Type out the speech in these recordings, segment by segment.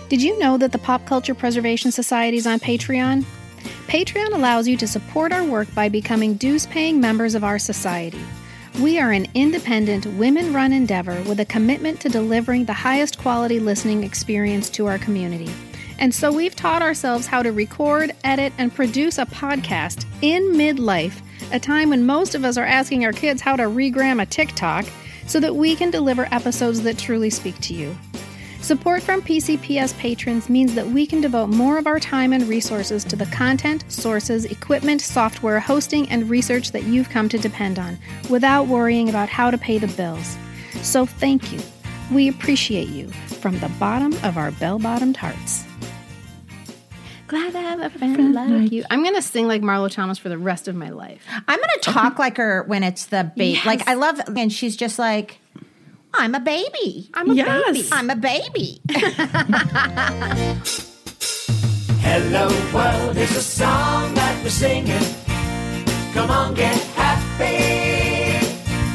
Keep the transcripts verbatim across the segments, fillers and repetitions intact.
Did you know that the Pop Culture Preservation Society is on Patreon? Patreon allows you to support our work by becoming dues-paying members of our society. We are an independent, women-run endeavor with a commitment to delivering the highest quality listening experience to our community. And so we've taught ourselves how to record, edit, and produce a podcast in midlife, a time when most of us are asking our kids how to regram a TikTok, so that we can deliver episodes that truly speak to you. Support from P C P S patrons means that we can devote more of our time and resources to the content, sources, equipment, software, hosting, and research that you've come to depend on, without worrying about how to pay the bills. So thank you. We appreciate you from the bottom of our bell-bottomed hearts. Glad to have a friend, friend like, like you. I'm going to sing like Marlo Thomas for the rest of my life. I'm going to talk okay. like her when it's the baby. Yes. Like, I love, and she's just like, I'm a baby. I'm a yes. baby. I'm a baby. Hello world is a song that we're singing. Come on, get happy.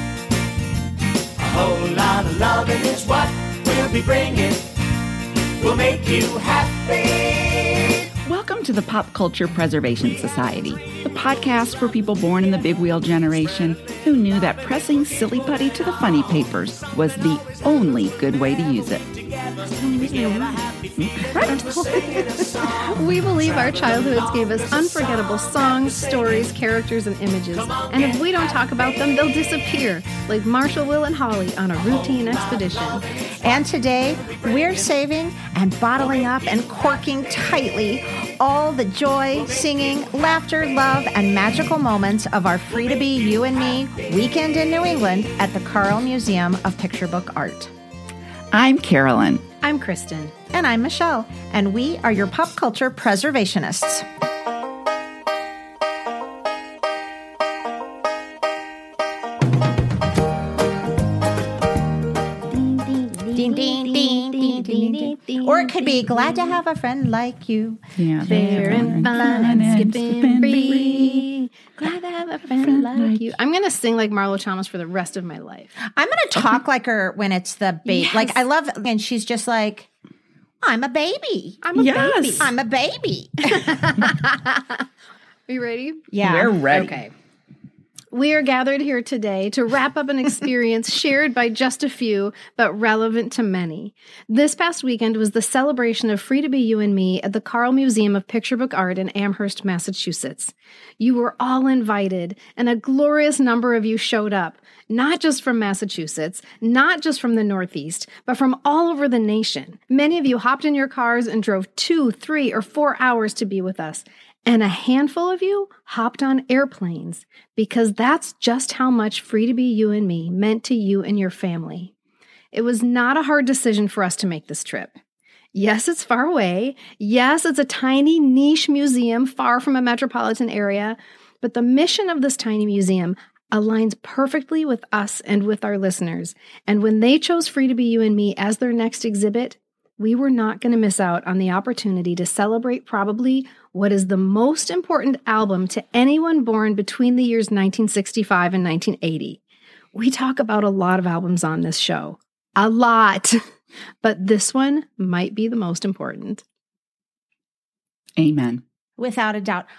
A whole lot of loving is what we'll be bringing. We'll make you happy. Welcome to the Pop Culture Preservation Society, the podcast for people born in the big wheel generation who knew that pressing silly putty to the funny papers was the only good way to use it. We believe our childhoods gave us unforgettable songs, stories, characters, and images. And if we don't talk about them, they'll disappear, like Marshall, Will, and Holly on a routine expedition. And today, we're saving and bottling up and corking tightly all the joy, singing, laughter, love, and magical moments of our Free to Be You and Me weekend in New England at the Carle Museum of Picture Book Art. I'm Carolyn. I'm Kristen. And I'm Michelle. And we are your pop culture preservationists. Ding, ding, ding, ding, ding, ding, ding. Or it could be glad to have a friend like you. Yeah, fair and fun and skipping free. Glad to have a friend, friend like, like you. I'm going to sing like Marlo Thomas for the rest of my life. I'm going to talk okay. like her when it's the baby. Yes. Like, I love, and she's just like, I'm a baby. I'm a yes. baby. I'm a baby. Are you ready? Yeah. We're ready. Okay. We are gathered here today to wrap up an experience shared by just a few, but relevant to many. This past weekend was the celebration of Free to Be You and Me at the Carle Museum of Picture Book Art in Amherst, Massachusetts. You were all invited, and a glorious number of you showed up, not just from Massachusetts, not just from the Northeast, but from all over the nation. Many of you hopped in your cars and drove two, three, or four hours to be with us. And a handful of you hopped on airplanes, because that's just how much Free to Be You and Me meant to you and your family. It was not a hard decision for us to make this trip. Yes, it's far away. Yes, it's a tiny niche museum far from a metropolitan area. But the mission of this tiny museum aligns perfectly with us and with our listeners. And when they chose Free to Be You and Me as their next exhibit, we were not going to miss out on the opportunity to celebrate probably what is the most important album to anyone born between the years nineteen sixty-five and nineteen eighty. We talk about a lot of albums on this show. A lot. But this one might be the most important. Amen. Without a doubt.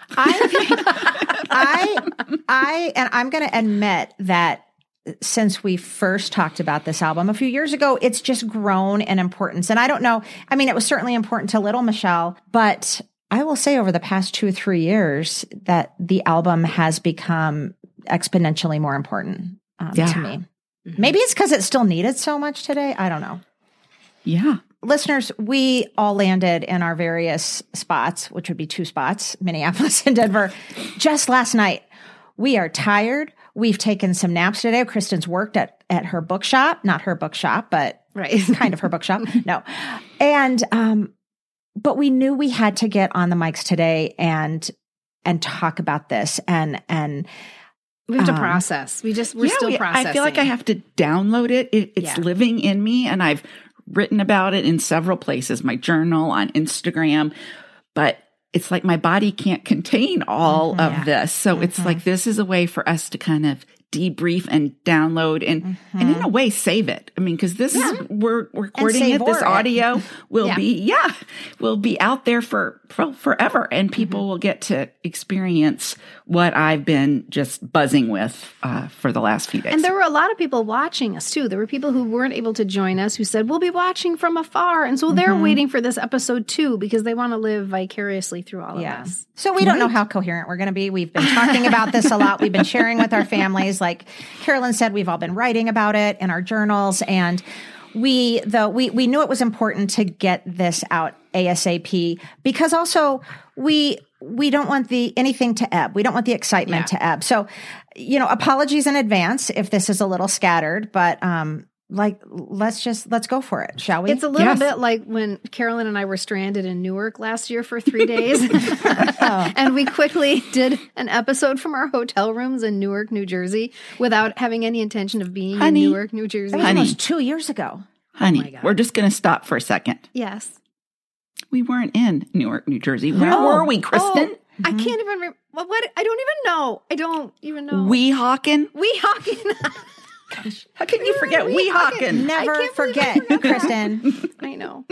I, I, I, and I'm going to admit that since we first talked about this album a few years ago, it's just grown in importance. And I don't know, I mean, it was certainly important to little Michelle, but I will say over the past two or three years that the album has become exponentially more important um, yeah. to me. Maybe it's because it still needed so much today. I don't know. Yeah. Listeners, we all landed in our various spots, which would be two spots, Minneapolis and Denver, just last night. We are tired. We've taken some naps today. Kristen's worked at, at her bookshop, not her bookshop, but right. kind of her bookshop. No. And, um, but we knew we had to get on the mics today and, and talk about this and, and, we have to um, process. We just, we're yeah, still we, processing. I feel like I have to download it. it it's yeah. living in me, and I've written about it in several places, my journal, on Instagram, but it's like my body can't contain all mm-hmm, of yeah. this. So mm-hmm. it's like, this is a way for us to kind of debrief and download and, mm-hmm. and in a way save it. I mean, because this yeah. is, we're recording it. This audio it. will yeah. be, yeah, will be out there for, for forever. And people mm-hmm. will get to experience what I've been just buzzing with uh, for the last few days. And there were a lot of people watching us too. There were people who weren't able to join us who said, we'll be watching from afar. And so mm-hmm. they're waiting for this episode too, because they want to live vicariously through all yeah. of us. So we don't know how coherent we're going to be. We've been talking about this a lot. We've been sharing with our families. Like Carolyn said, we've all been writing about it in our journals. And we, though, we, we knew it was important to get this out ASAP because also we, we don't want the, anything to ebb. We don't want the excitement yeah. to ebb. So, you know, apologies in advance if this is a little scattered, but, um, like, let's just, let's go for it, shall we? It's a little yes. bit like when Carolyn and I were stranded in Newark last year for three days. oh. And we quickly did an episode from our hotel rooms in Newark, New Jersey, without having any intention of being Honey. in Newark, New Jersey. That was Honey. almost two years ago. Honey, oh we're just going to stop for a second. Yes. We weren't in Newark, New Jersey. Where oh. were we, Kristen? Oh. Mm-hmm. I can't even remember. What, what? I don't even know. I don't even know. Weehawken? Weehawken. Gosh, how can you forget Weehawken? Never forget, Kristen. I know.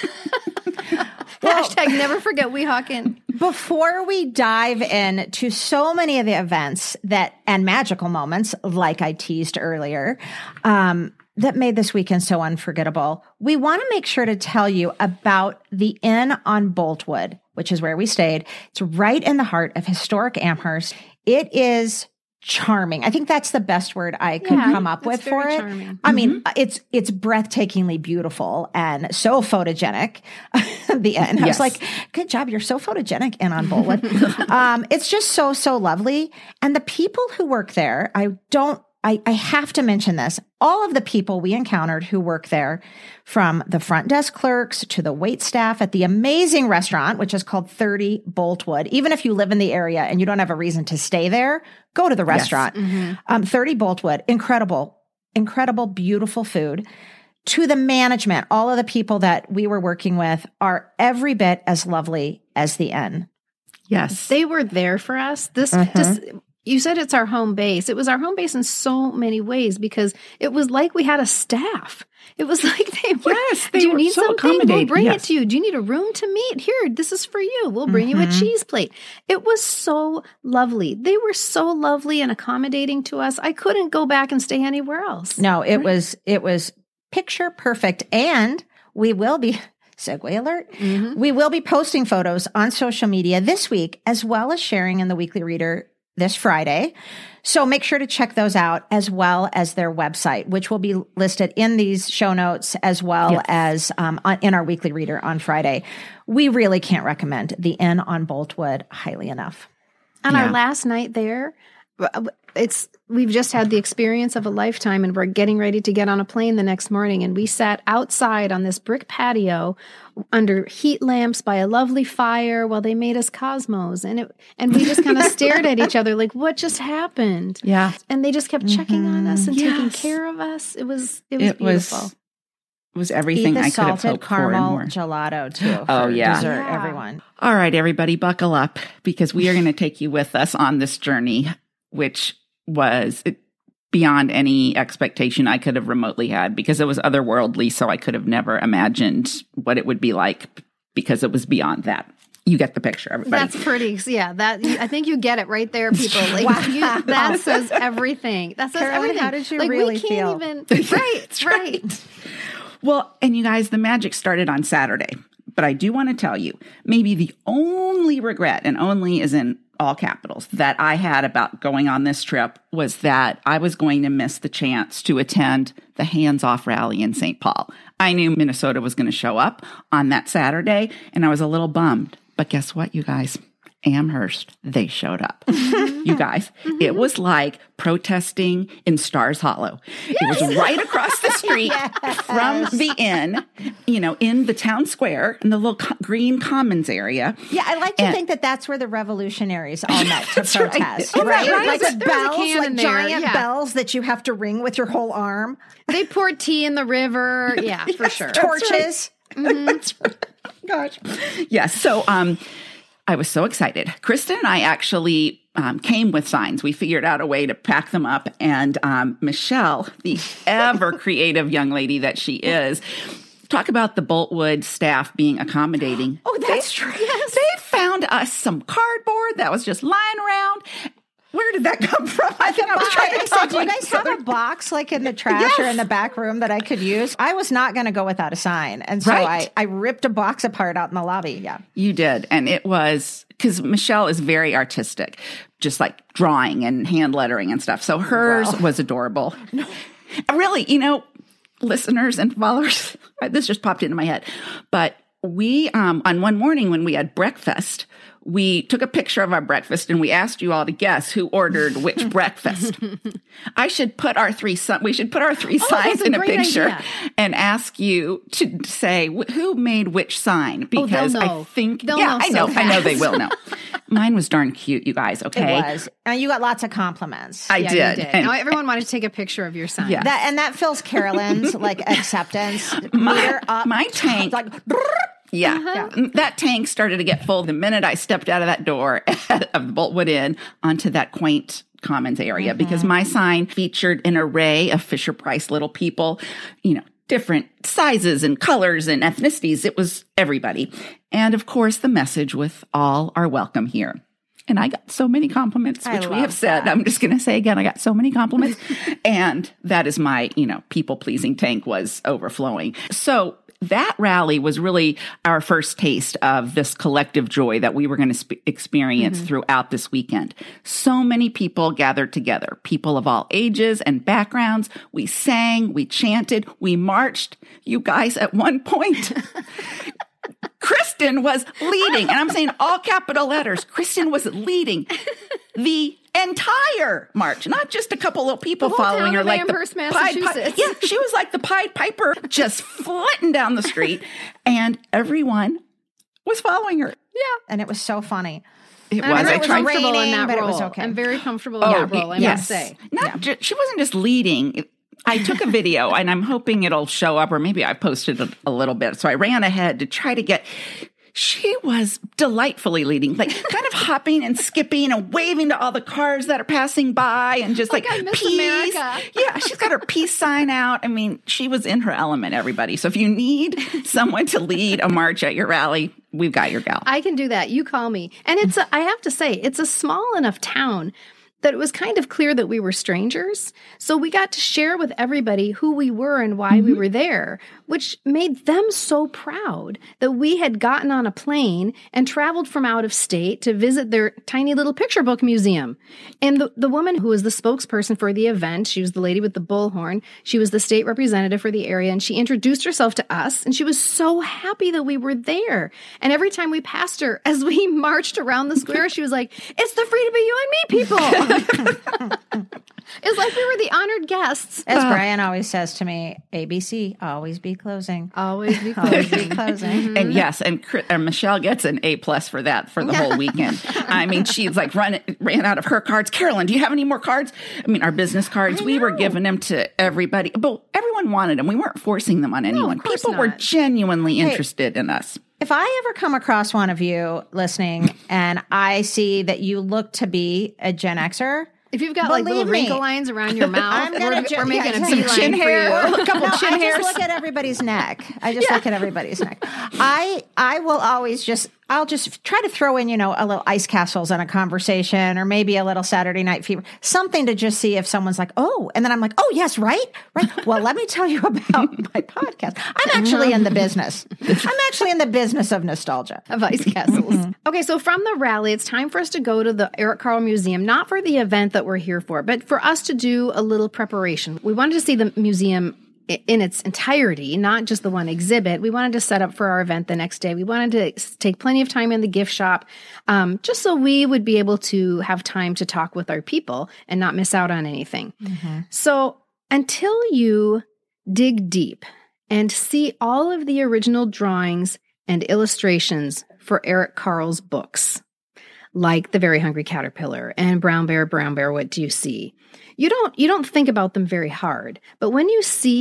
Well, hashtag never forget Weehawken. Before we dive in to so many of the events that and magical moments, like I teased earlier, um, that made this weekend so unforgettable, we want to make sure to tell you about the Inn on Boltwood, which is where we stayed. It's right in the heart of historic Amherst. It is charming. I think that's the best word I could yeah, come up with for it. Charming. I mm-hmm. mean, it's it's breathtakingly beautiful and so photogenic. The end. I yes. was like, good job. You're so photogenic and on Boltwood. um, it's just so, so lovely. And the people who work there, I don't, I, I have to mention this. All of the people we encountered who work there, from the front desk clerks to the wait staff at the amazing restaurant, which is called thirty Boltwood. Even if you live in the area and you don't have a reason to stay there, go to the restaurant. Yes. Mm-hmm. Um, thirty Boltwood, incredible, incredible, beautiful food. To the management, all of the people that we were working with are every bit as lovely as the inn. Yes. They were there for us. This mm-hmm. just... You said it's our home base. It was our home base in so many ways because it was like we had a staff. It was like they were, yes, they do you were need so something? We'll bring yes. it to you. Do you need a room to meet? Here, this is for you. We'll bring mm-hmm. you a cheese plate. It was so lovely. They were so lovely and accommodating to us. I couldn't go back and stay anywhere else. No, it right? was, it was picture perfect. And we will be... Segue alert. Mm-hmm. We will be posting photos on social media this week, as well as sharing in the Weekly Reader this Friday. So make sure to check those out, as well as their website, which will be listed in these show notes, as well yes. as um, on, in our Weekly Reader on Friday. We really can't recommend the Inn on Boltwood highly enough. On yeah. our last night there, it's we've just had the experience of a lifetime, and we're getting ready to get on a plane the next morning. And we sat outside on this brick patio under heat lamps by a lovely fire while they made us Cosmos. And it and we just kind of stared at each other like, what just happened? Yeah. And they just kept checking mm-hmm. on us and yes. taking care of us. It was it was it beautiful. Was, it was everything I could have hoped for and more. Gelato too. Oh yeah. Dessert, yeah. everyone. All right, everybody, buckle up because we are going to take you with us on this journey, which was beyond any expectation I could have remotely had because it was otherworldly. So I could have never imagined what it would be like because it was beyond that. You get the picture, everybody. That's pretty. Yeah, that I think you get it right there, people. Like wow. you, that says everything. That says Carolyn, everything. how did you like, really we feel? can't even. Right, right. right. Well, and you guys, the magic started on Saturday. But I do want to tell you, maybe the only regret, and only is in all capitals, that I had about going on this trip was that I was going to miss the chance to attend the Hands Off rally in Saint Paul. I knew Minnesota was going to show up on that Saturday, and I was a little bummed. But guess what, you guys? Amherst, they showed up. You guys, mm-hmm. It was like protesting in Stars Hollow. Yes. It was right across the street yes. from the inn, you know, in the town square, in the little co- green commons area. Yeah, I like to and, think that that's where the revolutionaries all met to protest, right? right? right? Like there the bells, like there. giant yeah. bells that you have to ring with your whole arm. They poured tea in the river. Yeah, yes, for sure. Torches. That's right. Mm-hmm. That's right. Gosh. Yes. So, um, I was so excited. Kristen and I actually um, came with signs. We figured out a way to pack them up. And um, Michelle, the ever creative young lady that she is, talk about the Boltwood staff being accommodating. Oh, that's they, true. Yes. They found us some cardboard that was just lying around. Where did that come from? I think I was trying to I talk said, do you like guys have Southern. a box like in the trash Yes. or in the back room that I could use? I was not going to go without a sign. And so Right. I, I ripped a box apart out in the lobby. Yeah. You did. And it was because Michelle is very artistic, just like drawing and hand lettering and stuff. So hers Wow. was adorable. Really, you know, listeners and followers, this just popped into my head. But we, um, on one morning when we had breakfast, we took a picture of our breakfast and we asked you all to guess who ordered which breakfast. I should put our three, si- we should put our three Oh, signs that's a in a great picture idea. and ask you to say wh- who made which sign, they'll because I know. think, They'll yeah, know I know, so I know they fast. will know. Mine was darn cute, you guys. Okay. It was. And you got lots of compliments. I Yeah, did. you did. And- Now everyone wanted to take a picture of your sign. Yeah. That and that fills Carolyn's like acceptance My- meter up. my tank- like Yeah. Uh-huh. Mm, That tank started to get full the minute I stepped out of that door of the Boltwood Inn onto that quaint commons area, Mm-hmm. because my sign featured an array of Fisher Price little people, you know, different sizes and colors and ethnicities. It was everybody. And of course, the message with all are welcome here. And I got so many compliments, I which we love have said. that. I'm just going to say again, I got so many compliments. And that is my, you know, people-pleasing tank was overflowing. So that rally was really our first taste of this collective joy that we were going to sp- experience mm-hmm. throughout this weekend. So many people gathered together, people of all ages and backgrounds. We sang, we chanted, we marched. You guys, at one point, Kristen was leading, and I'm saying all capital letters, Kristen was leading the entire march, not just a couple little people The whole following town her of like Amherst, the Pied Pi- Massachusetts. Yeah, she was like the Pied Piper, just flitting down the street, and everyone was following her. Yeah. And it was so funny. It I'm was. very I tried. comfortable in raining, that but it role. was okay. I'm very comfortable in Oh, that role, I yes. must say. Not Yeah. ju- she wasn't just leading. I took a video, and I'm hoping it'll show up, or maybe I posted a, a little bit. So I ran ahead to try to get. She was delightfully leading, like kind of hopping and skipping and waving to all the cars that are passing by, and just like, like I miss peace. America. Yeah, she's got her peace sign out. I mean, she was in her element, everybody. So if you need someone to lead a march at your rally, we've got your gal. I can do that. You call me. And it's, a, I have to say, it's a small enough town that it was kind of clear that we were strangers. So we got to share with everybody who we were and why mm-hmm. we were there, which made them so proud that we had gotten on a plane and traveled from out of state to visit their tiny little picture book museum. And the, the woman who was the spokesperson for the event, she was the lady with the bullhorn. She was the state representative for the area, and she introduced herself to us, and she was so happy that we were there. And every time we passed her, as we marched around the square, she was like, "It's the Free to Be You and Me people." It's like we were the honored guests. As uh, Brian always says to me, A B C, always be closing. Always be Always closing. be closing. Mm-hmm. And yes, and, and Michelle gets an A plus for that for the whole weekend. I mean, she's like run ran out of her cards. Carolyn, do you have any more cards? I mean, our business cards, I we were know. giving them to everybody, but everyone wanted them. We weren't forcing them on anyone. course People were not. genuinely Hey. interested in us. If I ever come across one of you listening and I see that you look to be a Gen Xer, If you've got like Believe little me. wrinkle lines around your mouth, I'm gonna we're, ju- we're making yeah, a some beeline chin for hair, you. a couple no, chin I hairs. just look at everybody's neck. I just look at everybody's neck. I I will always just I'll just try to throw in, you know, a little ice castles in a conversation, or maybe a little Saturday Night Fever, something to just see if someone's like, oh, and then I'm like, oh yes, right, right. Well, let me tell you about my podcast. I'm actually in the business. I'm actually in the business of nostalgia. Of ice castles. Okay, so from the rally, it's time for us to go to the Eric Carle Museum, not for the event that we're here for, but for us to do a little preparation. We wanted to see the museum i- in its entirety, not just the one exhibit. We wanted to set up for our event the next day. We wanted to s- take plenty of time in the gift shop, um, just so we would be able to have time to talk with our people and not miss out on anything. So until you dig deep and see all of the original drawings and illustrations for Eric Carle's books, like The Very Hungry Caterpillar and Brown Bear, Brown Bear, What Do You See? You don't you don't think about them very hard, but when you see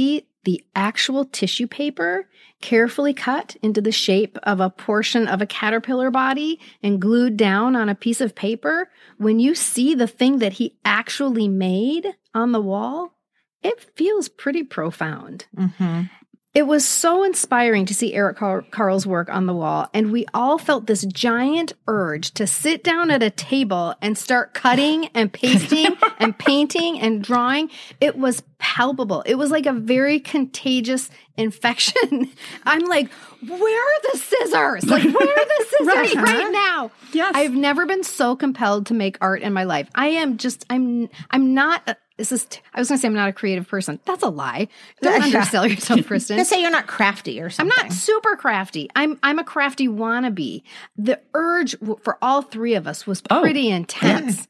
the actual tissue paper carefully cut into the shape of a portion of a caterpillar body and glued down on a piece of paper, when you see the thing that he actually made on the wall, it feels pretty profound. Mm-hmm. It was so inspiring to see Eric Car- Carle's work on the wall, and we all felt this giant urge to sit down at a table and start cutting and pasting and painting and drawing. It was palpable. It was like a very contagious infection. I'm like, where are the scissors? Like, where are the scissors Right. right now? Yes. I've never been so compelled to make art in my life. I am just, I'm, I'm not, a, this is, t- I was going to say I'm not a creative person. That's a lie. Don't undersell yourself, Kristen. Just say you're not crafty or I'm something. not super crafty. I'm I'm a crafty wannabe. The urge w- for all three of us was Oh, pretty intense.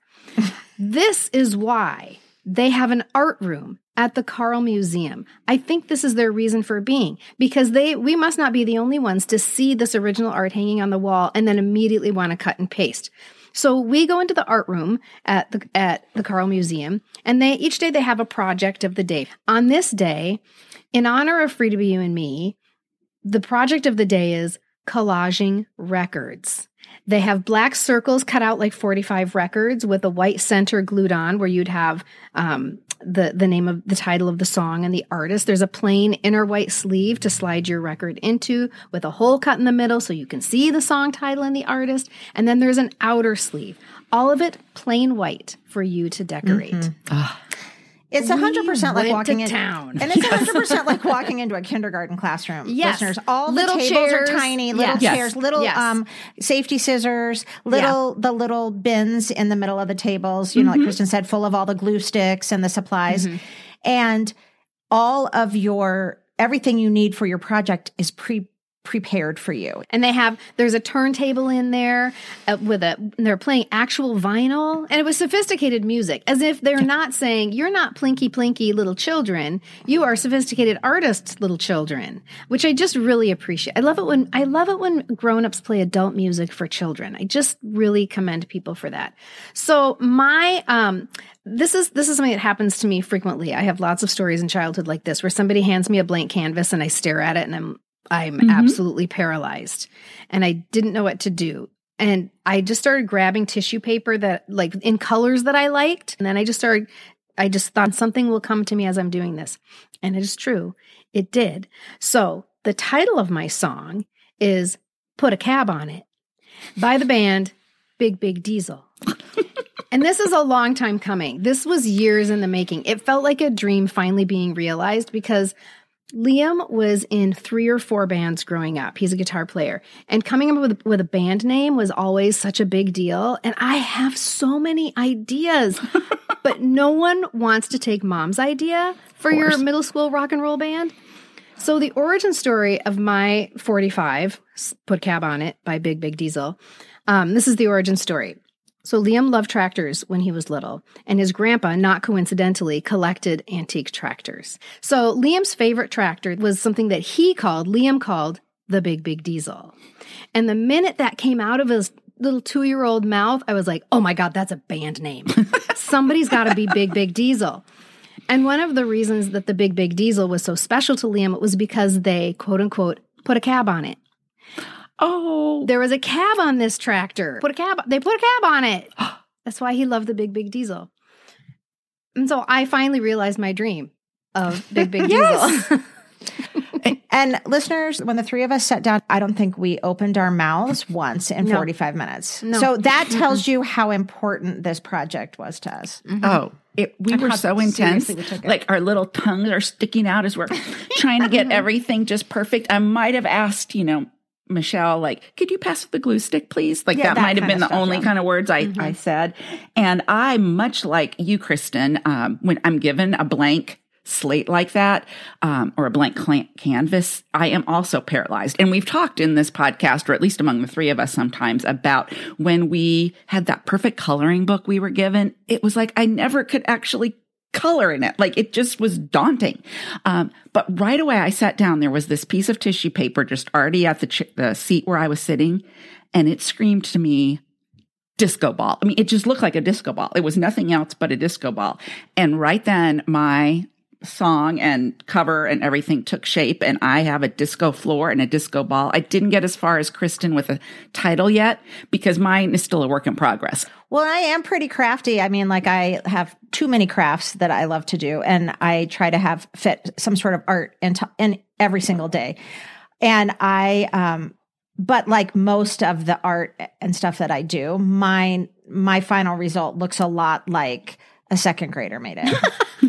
This is why they have an art room at the Carle Museum. I think this is their reason for being, because they we must not be the only ones to see this original art hanging on the wall and then immediately want to cut and paste. So we go into the art room at the at the Carle Museum, and they each day they have a project of the day. On this day, in honor of Free to Be You and Me, the project of the day is collaging records. They have black circles cut out like forty-five records with a white center glued on, where you'd have um, the the name of the title of the song and the artist. There's a plain inner white sleeve to slide your record into with a hole cut in the middle so you can see the song title and the artist. And then there's an outer sleeve. All of it plain white for you to decorate. Mm-hmm. It's one hundred percent We like went walking to in town. And it's one hundred percent like walking into a kindergarten classroom. Yes. Listeners, all Little the tables chairs. are tiny, little Yes. chairs, little Yes. um, safety scissors, little the little bins in the middle of the tables, you know, like Kristen said, full of all the glue sticks and the supplies. And all of your everything you need for your project is pre prepared for you. And they have, there's a turntable in there uh, with a, they're playing actual vinyl, and it was sophisticated music, as if they're not saying, you're not plinky plinky little children, you are sophisticated artists little children, which I just really appreciate. I love it when, I love it when grown-ups play adult music for children. I just really commend people for that. So my, um, This is this is something that happens to me frequently. I have lots of stories in childhood like this, where somebody hands me a blank canvas and I stare at it and I'm I'm mm-hmm. absolutely paralyzed, and I didn't know what to do. And I just started grabbing tissue paper that like in colors that I liked, and then I just started. I just thought something will come to me as I'm doing this, and it is true, it did. So the title of my song is "Put a Cab on It" by the band Big Big Diesel. And this is a long time coming. This was years in the making. It felt like a dream finally being realized, because Liam was in three or four bands growing up. He's a guitar player. And coming up with, with a band name was always such a big deal. And I have so many ideas, but no one wants to take mom's idea for your middle school rock and roll band. So the origin story of my forty-five, Put Cab on It by Big Big Diesel, um, this is the origin story. So Liam loved tractors when he was little, and his grandpa, not coincidentally, collected antique tractors. So Liam's favorite tractor was something that he called, Liam called, the Big Big Diesel. And the minute that came out of his little two-year-old mouth, I was like, oh my God, that's a band name. Somebody's got to be Big Big Diesel. And one of the reasons that the Big Big Diesel was so special to Liam was because they, quote unquote, put a cab on it. Oh, There was a cab on this tractor. Put a cab. They put a cab on it. That's why he loved the Big Big Diesel. And so I finally realized my dream of Big Big Diesel. And listeners, when the three of us sat down, I don't think we opened our mouths once in No. forty-five minutes. No. So that tells you how important this project was to us. Oh, it, we And were how so intense. seriously we took it. Like our little tongues are sticking out as we're trying to get everything just perfect. I might have asked, you know, Michelle, like, could you pass the glue stick, please? Like Yeah, that, that might have kind been of the stuff, only yeah. kind of words I, Mm-hmm. I said. And I, much like you, Kristen, um, when I'm given a blank slate like that, um, or a blank cl- canvas, I am also paralyzed. And we've talked in this podcast, or at least among the three of us sometimes, about when we had that perfect coloring book we were given. It was like I never could actually color in it. Like it just was daunting. Um, but right away I sat down, there was this piece of tissue paper just already at the, ch- the seat where I was sitting, and it screamed to me, disco ball. I mean, it just looked like a disco ball. It was nothing else but a disco ball. And right then my song and cover and everything took shape, and I have a disco floor and a disco ball. I didn't get as far as Kristen with a title yet because mine is still a work in progress. Well, I am pretty crafty. I mean, like I have too many crafts that I love to do, and I try to have fit some sort of art into in every single day. And I, um, but like most of the art and stuff that I do, mine, my final result looks a lot like a second grader made it.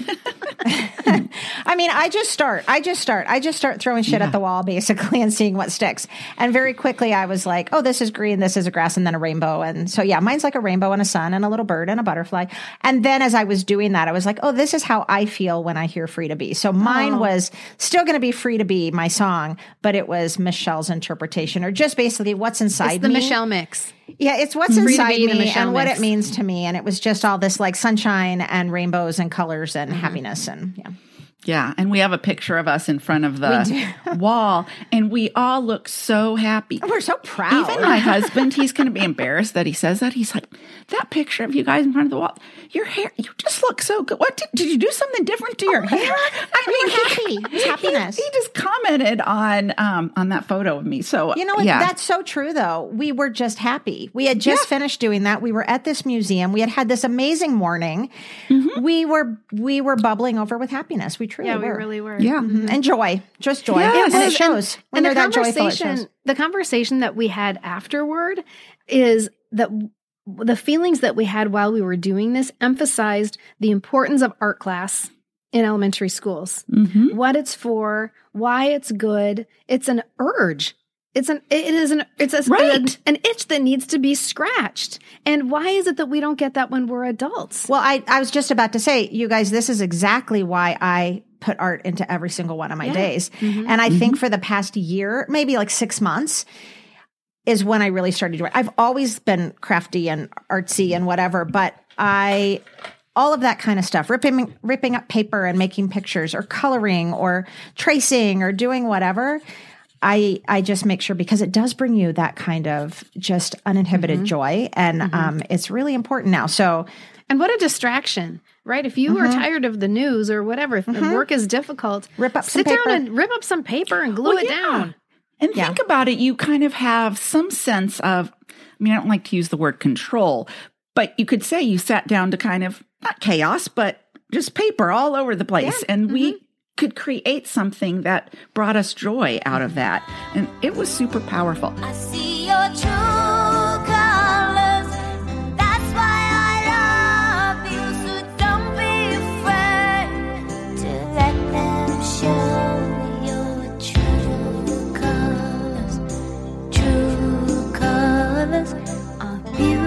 I mean, I just start, I just start, I just start throwing shit yeah. at the wall basically and seeing what sticks. And very quickly I was like, oh, this is green, this is a grass, and then a rainbow. And so, yeah, mine's like a rainbow and a sun and a little bird and a butterfly. And then as I was doing that, I was like, oh, this is how I feel when I hear Free to Be. So mine oh. was still going to be Free to Be, my song, but it was Michelle's interpretation, or just basically what's inside it's the me. Michelle mix. Yeah, it's what's Free inside be, me and what mix. it means to me. And it was just all this like sunshine and rainbows and colors and mm-hmm. happiness and yeah. Yeah, and we have a picture of us in front of the wall, and we all look so happy. We're so proud. Even my husband, he's going to be embarrassed that he says that. He's like, that picture of you guys in front of the wall, your hair, you just look so good. What did, did you do something different to your oh hair? I mean, happy. It's happiness. He, he just commented on um, on that photo of me. So you know what? Yeah. That's so true, though. We were just happy. We had just yeah. finished doing that. We were at this museum. We had had this amazing morning. Mm-hmm. We were we were bubbling over with happiness. We truly yeah, were. we really were. Yeah, mm-hmm. and joy, just joy, yes. and it shows and, when and they're the that joyful. It shows. The conversation that we had afterward is that the feelings that we had while we were doing this emphasized the importance of art class in elementary schools, mm-hmm. what it's for, why it's good. It's an urge. It's an it is an it's a, right. an, an itch that needs to be scratched. And why is it that we don't get that when we're adults? Well, I, I was just about to say, you guys, this is exactly why I put art into every single one of my yeah. days. Mm-hmm. And I mm-hmm. think for the past year, maybe like six months, is when I really started doing it. I've always been crafty and artsy and whatever, but I all of that kind of stuff, ripping ripping up paper and making pictures or coloring or tracing or doing whatever. I I just make sure, because it does bring you that kind of just uninhibited mm-hmm. joy. And mm-hmm. um, it's really important now. So, and what a distraction, right? If you mm-hmm. are tired of the news or whatever, if mm-hmm. work is difficult, rip up sit some paper. down and rip up some paper and glue well, it yeah. down. And yeah. think about it. You kind of have some sense of, I mean, I don't like to use the word control, but you could say you sat down to kind of, not chaos, but just paper all over the place. Yeah. And mm-hmm. we could create something that brought us joy out of that. And it was super powerful. I see your true colors. That's why I love you. So don't be afraid to let them show your true colors. True colors are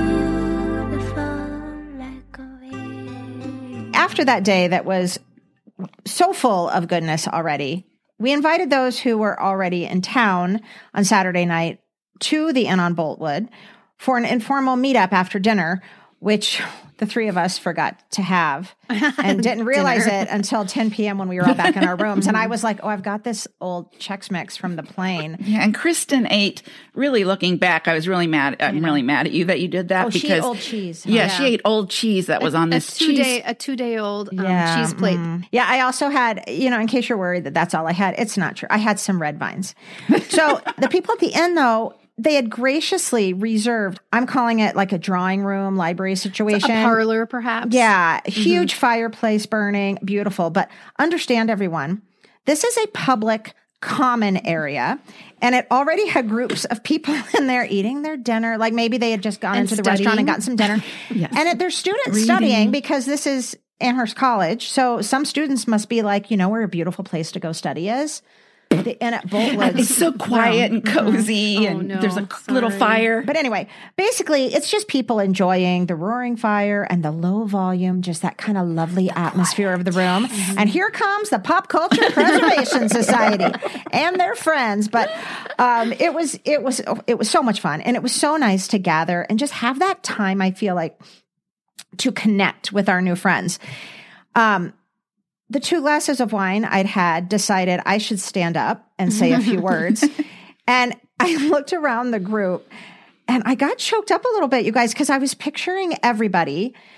beautiful like a rain. After that day that was so full of goodness already, we invited those who were already in town on Saturday night to the Inn on Boltwood for an informal meetup after dinner, which the three of us forgot to have and didn't realize it until ten p.m. when we were all back in our rooms. And I was like, oh, I've got this old Chex Mix from the plane. Yeah, and Kristen ate, really looking back, I was really mad. I'm yeah. really mad at you that you did that. Oh, because she ate old cheese. Yeah, yeah, she ate old cheese that was a, on this a two cheese. Day, a two-day-old um, yeah, cheese plate. Mm. Yeah, I also had, you know, in case you're worried that that's all I had, it's not true. I had some red vines. So the people at the inn, though, they had graciously reserved, I'm calling it like a drawing room, library situation. A parlor, perhaps. Yeah. Huge mm-hmm. fireplace burning. Beautiful. But understand, everyone, this is a public common area, and it already had groups of people in there eating their dinner. Like maybe they had just gone and into studying. the restaurant and gotten some dinner. Yes. And it, they're students Reading. studying, because this is Amherst College. So some students must be like, you know, where a beautiful place to go study is. The Inn at Boltwood. It's so quiet and cozy, mm-hmm. and oh, no, there's a sorry. little fire. But anyway, basically, it's just people enjoying the roaring fire and the low volume, just that kind of lovely atmosphere of the room. Mm-hmm. And here comes the Pop Culture Preservation Society and their friends. But um, it was it was it was so much fun, and it was so nice to gather and just have that time. I feel like to connect with our new friends. Um. The two glasses of wine I'd had decided I should stand up and say a few words. And I looked around the group and I got choked up a little bit, you guys, because I was picturing everybody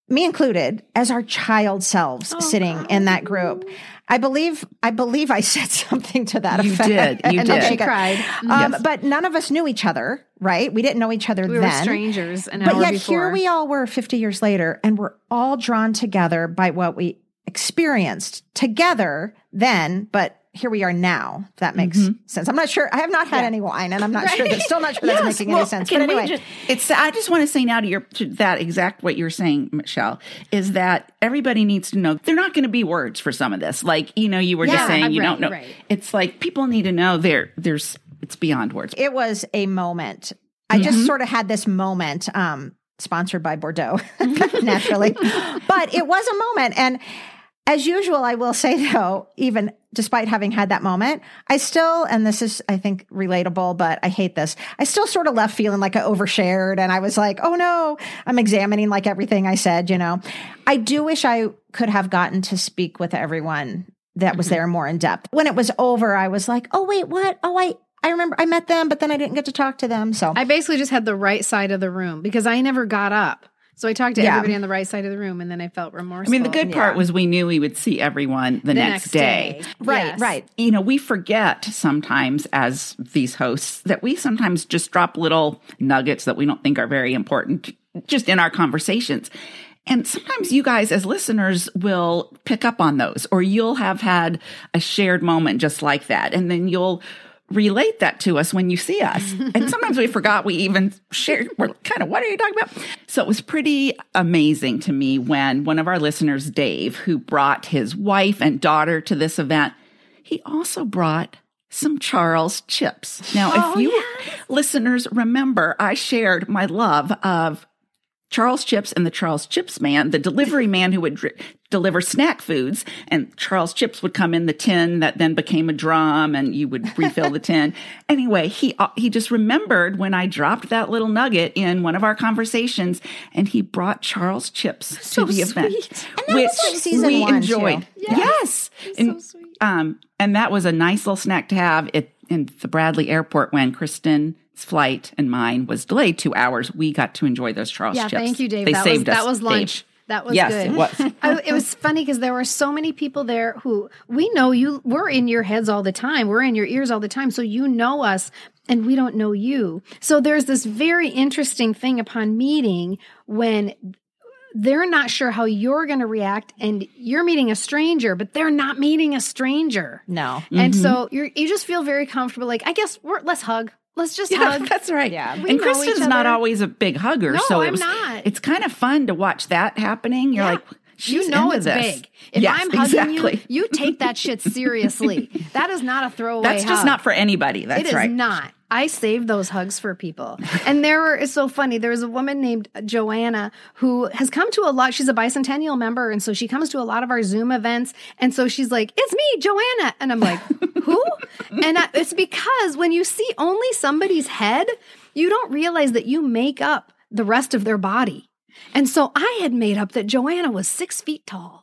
me included, as our child selves Oh, sitting in that group. I believe, I believe I said something to that You effect. did. You And did. then she cried. Um, Yes. But none of us knew each other, right? We didn't know each other We then. were strangers an But hour yet before. here we all were fifty years later, and we're all drawn together by what we experienced together then, but here we are now. If that makes Mm-hmm. sense. I'm not sure. I have not had any wine, and I'm not sure. That's still not sure Yes, that's making well, any sense. can But we anyway, just- it's. I just want to say now to your to that exact what you're saying, Michelle, is that everybody needs to know they're not going to be words for some of this. Like you know, you were Yeah, just saying you right, don't know. right. It's like people need to know there. There's it's beyond words. it was a moment. I just sort of had this moment, um, sponsored by Bordeaux, naturally, but it was a moment. And as usual, I will say though, even despite having had that moment, I still, and this is, I think, relatable, but I hate this. I still sort of left feeling like I overshared. And I was like, oh no, I'm examining like everything I said, you know. I do wish I could have gotten to speak with everyone that was there more in depth. When it was over, I was like, oh, wait, what? Oh, I, I remember I met them, but then I didn't get to talk to them. So I basically just had the right side of the room because I never got up. So I talked to Yeah. everybody on the right side of the room, and then I felt I remorseful. mean, the good part Yeah. was we knew we would see everyone the, The next, next day. day. right, Yes. right. You know, we forget sometimes as these hosts that we sometimes just drop little nuggets that we don't think are very important just in our conversations. And sometimes you guys as listeners will pick up on those, or you'll have had a shared moment just like that. And then you'll relate that to us when you see us. And sometimes we forgot we even shared, we're kind of, what are you talking about? So it was pretty amazing to me when one of our listeners, Dave, who brought his wife and daughter to this event, he also brought some Charles chips. Now, Oh, if you yes. listeners remember, I shared my love of Charles Chips and the Charles Chips man, the delivery man who would dri- deliver snack foods, and Charles Chips would come in the tin that then became a drum, and you would refill the tin. Anyway, he uh, he just remembered when I dropped that little nugget in one of our conversations, and he brought Charles Chips So to the event, sweet. And that which was like season we one, enjoyed. too. Yeah. Yes, It's and, so sweet. um, and that was a nice little snack to have at in the Bradley Airport when Kristen's flight and mine was delayed two hours. We got to enjoy those Charles Yeah, chips. thank you, Dave. They that saved was, us. That was Dave. lunch. That was Yes, good. it was. I, it was funny because there were so many people there who we know you. We're in your heads all the time. We're in your ears all the time. So you know us and we don't know you. So there's this very interesting thing upon meeting when they're not sure how you're going to react and you're meeting a stranger, but they're not meeting a stranger. No. And Mm-hmm. so you're, you just feel very comfortable. Like, I guess we're, let's hug. Let's just Yeah, hug. that's right. Yeah. We and know Kristen's each not other. always a big hugger, No, so it I'm was, not. it's kind of fun to watch that happening. You're Yeah. like, she's You know into it's this. big. If Yes, I'm hugging exactly. you, you take that shit seriously. That is not a throwaway That's just hug. not for anybody. That's It is right. not. I save those hugs for people. And there were, it's so funny. There was a woman named Joanna who has come to a lot. She's a bicentennial member. And so she comes to a lot of our Zoom events. And so she's like, it's me, Joanna. And I'm like, who? And I, it's because when you see only somebody's head, you don't realize that you make up the rest of their body. And so I had made up that Joanna was six feet tall.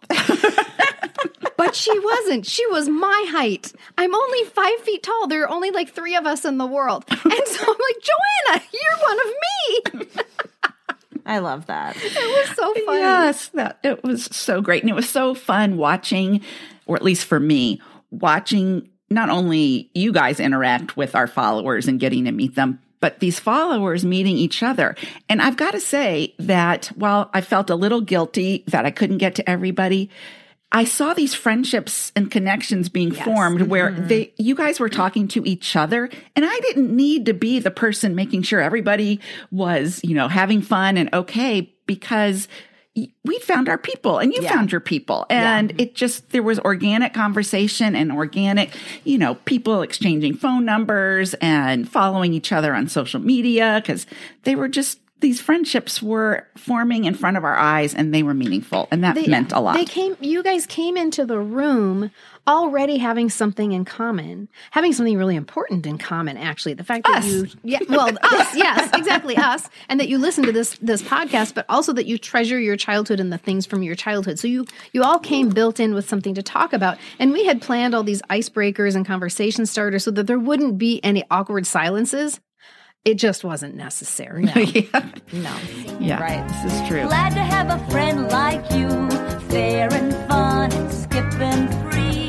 But she wasn't. She was my height. I'm only five feet tall. There are only like three of us in the world. And so I'm like, Joanna, you're one of me. I love that. It was so funny. Yes, that it was so great. And it was so fun watching, or at least for me, watching not only you guys interact with our followers and getting to meet them, but these followers meeting each other. And I've got to say that while I felt a little guilty that I couldn't get to everybody, I saw these friendships and connections being formed where they, you guys were talking to each other, and I didn't need to be the person making sure everybody was, you know, having fun and okay, because we found our people and you Yeah. found your people. And Yeah. it just, there was organic conversation and organic, you know, people exchanging phone numbers and following each other on social media because they were just, these friendships were forming in front of our eyes and they were meaningful. And that They- meant a lot. They came, you guys came into the room already having something in common, having something really important in common, actually. The fact that Us. you, yeah, well, us, yes, exactly, us, and that you listen to this, this podcast, but also that you treasure your childhood and the things from your childhood. So you, you all came built in with something to talk about. And we had planned all these icebreakers and conversation starters so that there wouldn't be any awkward silences. it just wasn't necessary. yeah. No. Yeah, Right. this is true. Glad to have a friend like you, fair and fun and skipping free.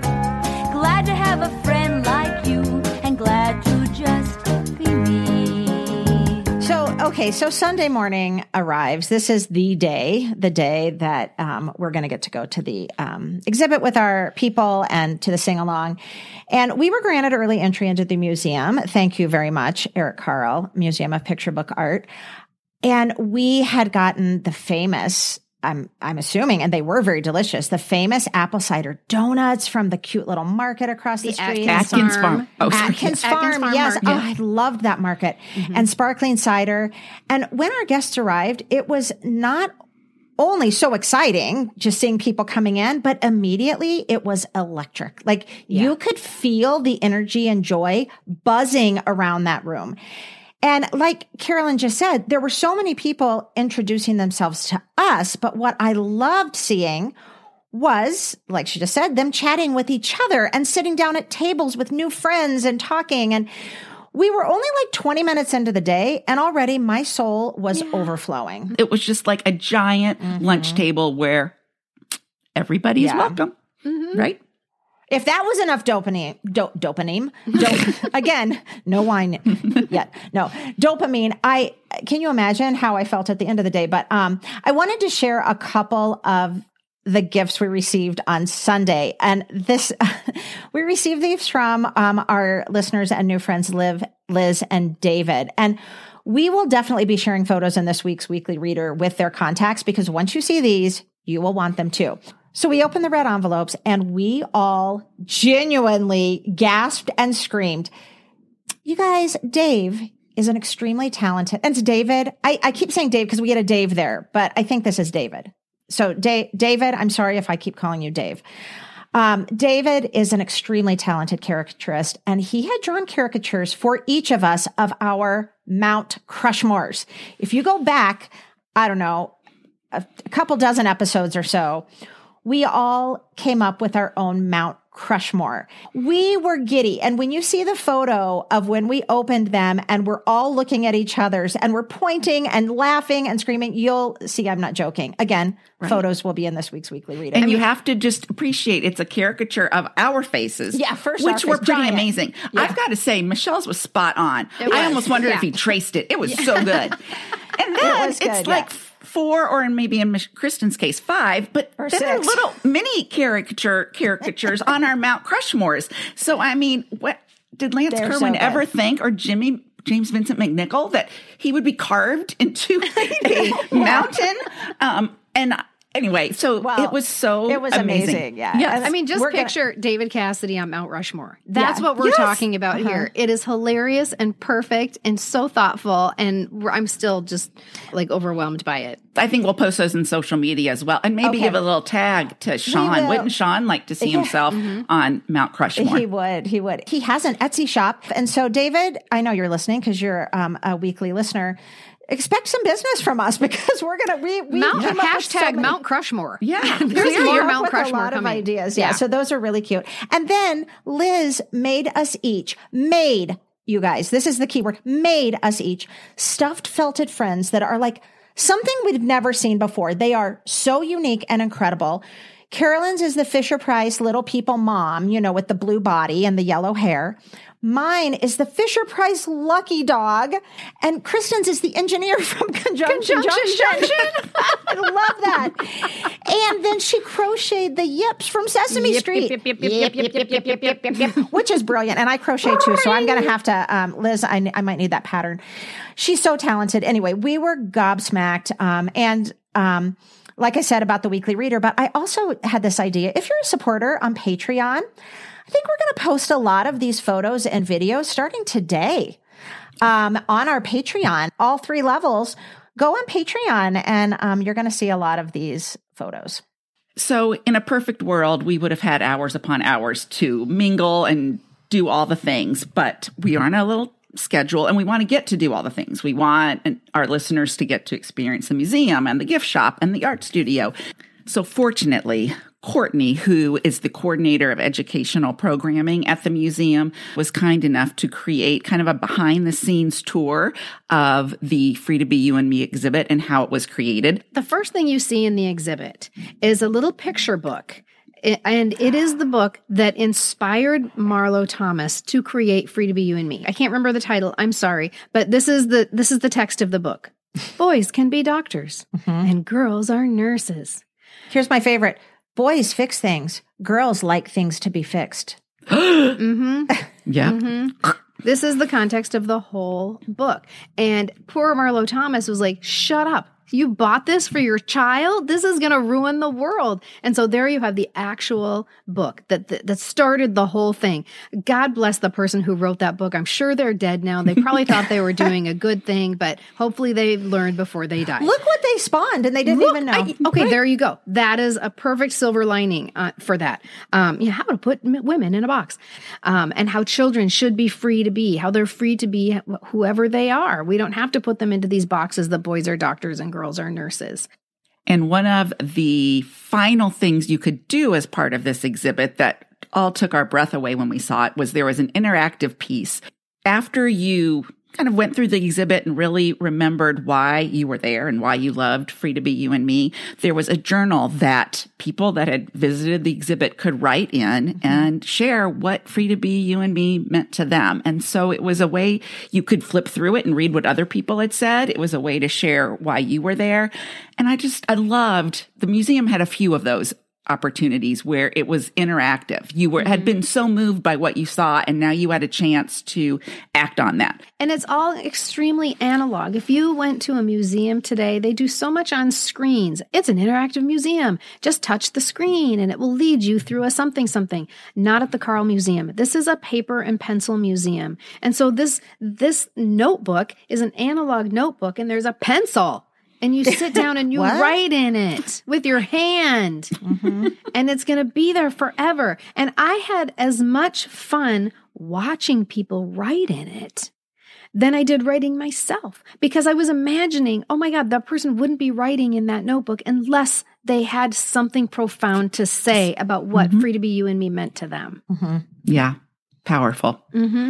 Glad to have a friend like you, and glad to just be me. So, okay, so Sunday morning arrives. This is the day, the day that um, we're going to get to go to the um, exhibit with our people and to the sing-along. And we were granted early entry into the museum. Thank you very much, Eric Carl, Museum of Picture Book Art. And we had gotten the famous, I'm I'm assuming, and they were very delicious, the famous apple cider donuts from the cute little market across the, The street. Atkins Atkins Farm. Oh, sorry. Atkins Atkins Farm, Farm yes. Market. Oh, I loved that market. And sparkling cider. And when our guests arrived, it was not only so exciting just seeing people coming in, but immediately it was electric. Like you could feel the energy and joy buzzing around that room. And like Carolyn just said, there were so many people introducing themselves to us. But what I loved seeing was, like she just said, them chatting with each other and sitting down at tables with new friends and talking. And we were only like twenty minutes into the day, and already my soul was overflowing. It was just like a giant lunch table where everybody is Yeah. welcome, right? If that was enough dopamine, do, dopamine, do, again, no wine yet, no dopamine. I can you imagine how I felt at the end of the day? But um, I wanted to share a couple of the gifts we received on Sunday, and this we received these from um, our listeners and new friends, Liv, Liz, and David, and. We will definitely be sharing photos in this week's Weekly Reader with their contacts because once you see these, you will want them too. So we opened the red envelopes and we all genuinely gasped and screamed. You guys, Dave is an extremely talented, and it's David. I, I keep saying Dave because we get a Dave there, but I think this is David. So da- David, I'm sorry if I keep calling you Dave. Um, David is an extremely talented caricaturist, and he had drawn caricatures for each of us of our Mount Crushmores. If you go back, I don't know, a, a couple dozen episodes or so, we all came up with our own Mount Crushmore. We were giddy. And when you see the photo of when we opened them and we're all looking at each other's and we're pointing and laughing and screaming, you'll see I'm not joking. Again, right. Photos will be in this week's Weekly Reader. And I mean, you have to just appreciate it's a caricature of our faces. Yeah, first which our were face, pretty giant. amazing. Yeah. I've got to say, Michelle's was spot on. It was. I almost wondered Yeah. if he traced it. It was so good. And then was it's good, like yeah. four, or in maybe in Mich- Kristen's case, five, but Or then there are six. little mini caricature caricatures on our Mount Crushmores. So, I mean, what did Lance They're Kerwin so ever good. think, or Jimmy James Vincent McNichol, that he would be carved into a mountain? Um, and anyway, so Well, it was so it was amazing. amazing, yeah. Yes. And I mean, just We're gonna- picture David Cassidy on Mount Rushmore. That's Yeah. what we're Yes. talking about Uh-huh. here. It is hilarious and perfect and so thoughtful. And we're- I'm still just like overwhelmed by it. I think we'll post those in social media as well, and maybe Okay. give a little tag to Sean. will. Wouldn't Sean like to see Yeah. himself on Mount Crushmore? He would. He would. He has an Etsy shop. And so, David, I know you're listening because you're um, a weekly listener. Expect some business from us because we're going to, we, we Mount came up with so hashtag many- Mount Crushmore. Yeah. There's We more came up Mount with Crushmore a lot coming. of ideas. Yeah. Yeah. So those are really cute. And then Liz made us each, made, you guys, this is the key word, made us each stuffed felted friends that are like something we've never seen before. They are so unique and incredible. Carolyn's is the Fisher Price Little People mom, you know, with the blue body and the yellow hair. Mine is the Fisher Price Lucky Dog. And Kristen's is the engineer from Conjunction, Conjunction Junction. I love that. And then she crocheted the yips from Sesame Yip, Street. yip, yip, yip, yip, yip, yip, yip, yip, yip, yip, yip. Which is brilliant. And I crochet too. So I'm going to have to, um, Liz, I, I might need that pattern. She's so talented. Anyway, we were gobsmacked. Um, and, um, like I said about the Weekly Reader, but I also had this idea. If you're a supporter on Patreon, I think we're going to post a lot of these photos and videos starting today um, on our Patreon, all three levels. Go on Patreon and um, you're going to see a lot of these photos. So in a perfect world, we would have had hours upon hours to mingle and do all the things, but we are on a little schedule and we want to get to do all the things. We want our listeners to get to experience the museum and the gift shop and the art studio. So fortunately, Courtney, who is the coordinator of educational programming at the museum, was kind enough to create kind of a behind-the-scenes tour of the Free to Be You and Me exhibit and how it was created. The first thing you see in the exhibit is a little picture book. And it is the book that inspired Marlo Thomas to create Free to Be You and Me. I can't remember the title. I'm sorry. But this is the this is the text of the book. Boys can be doctors mm-hmm. and girls are nurses. Here's my favorite. Boys fix things. Girls like things to be fixed. mm-hmm. Yeah. Mm-hmm. This is the context of the whole book. And poor Marlo Thomas was like, shut up. You bought this for your child? This is going to ruin the world. And so there you have the actual book that, that that started the whole thing. God bless the person who wrote that book. I'm sure they're dead now. They probably thought they were doing a good thing, but hopefully they learned before they died. Look what they spawned, and they didn't Look, even know. I, okay, right. There you go. That is a perfect silver lining uh, for that. Um, you know, how to put m- women in a box, um, and how children should be free to be, how they're free to be wh- whoever they are. We don't have to put them into these boxes that boys are doctors and girls are nurses. And one of the final things you could do as part of this exhibit that all took our breath away when we saw it was there was an interactive piece. After you kind of went through the exhibit and really remembered why you were there and why you loved Free to Be You and Me, there was a journal that people that had visited the exhibit could write in mm-hmm. and share what Free to Be You and Me meant to them. And so it was a way you could flip through it and read what other people had said. It was a way to share why you were there. And I just, I loved, the museum had a few of those opportunities where it was interactive. You were, mm-hmm. had been so moved by what you saw, and now you had a chance to act on that. And it's all extremely analog. If you went to a museum today, they do so much on screens. It's an interactive museum. Just touch the screen and it will lead you through a something something. Not at the Carl Museum. This is a paper and pencil museum. And so this, this notebook is an analog notebook, and there's a pencil. And you sit down and you write in it with your hand. Mm-hmm. And it's going to be there forever. And I had as much fun watching people write in it than I did writing myself, because I was imagining, oh my God, that person wouldn't be writing in that notebook unless they had something profound to say about what mm-hmm. Free to Be You and Me meant to them. Mm-hmm. Yeah. Powerful. Mm-hmm.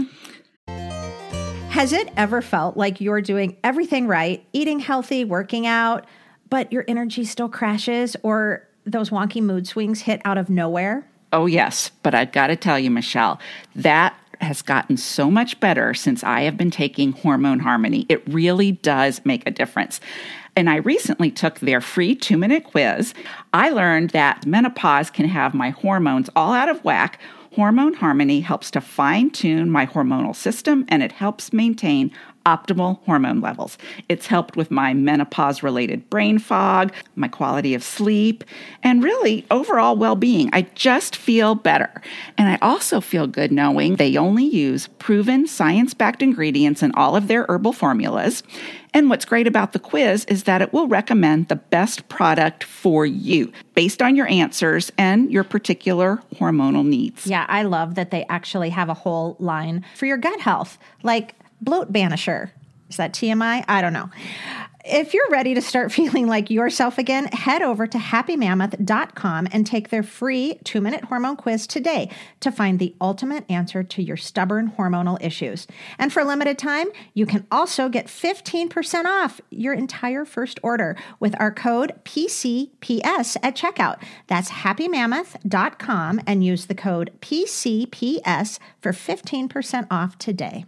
Has it ever felt like you're doing everything right, eating healthy, working out, but your energy still crashes, or those wonky mood swings hit out of nowhere? Oh, yes. But I've got to tell you, Michelle, that has gotten so much better since I have been taking Hormone Harmony. It really does make a difference. And I recently took their free two-minute quiz. I learned that menopause can have my hormones all out of whack. Hormone Harmony helps to fine-tune my hormonal system, and it helps maintain optimal hormone levels. It's helped with my menopause-related brain fog, my quality of sleep, and really overall well-being. I just feel better. And I also feel good knowing they only use proven science-backed ingredients in all of their herbal formulas. And what's great about the quiz is that it will recommend the best product for you based on your answers and your particular hormonal needs. Yeah, I love that they actually have a whole line for your gut health, like bloat banisher. Is that T M I? I don't know. If you're ready to start feeling like yourself again, head over to happy mammoth dot com and take their free two-minute hormone quiz today to find the ultimate answer to your stubborn hormonal issues. And for a limited time, you can also get fifteen percent off your entire first order with our code P C P S at checkout. That's happy mammoth dot com and use the code P C P S for fifteen percent off today.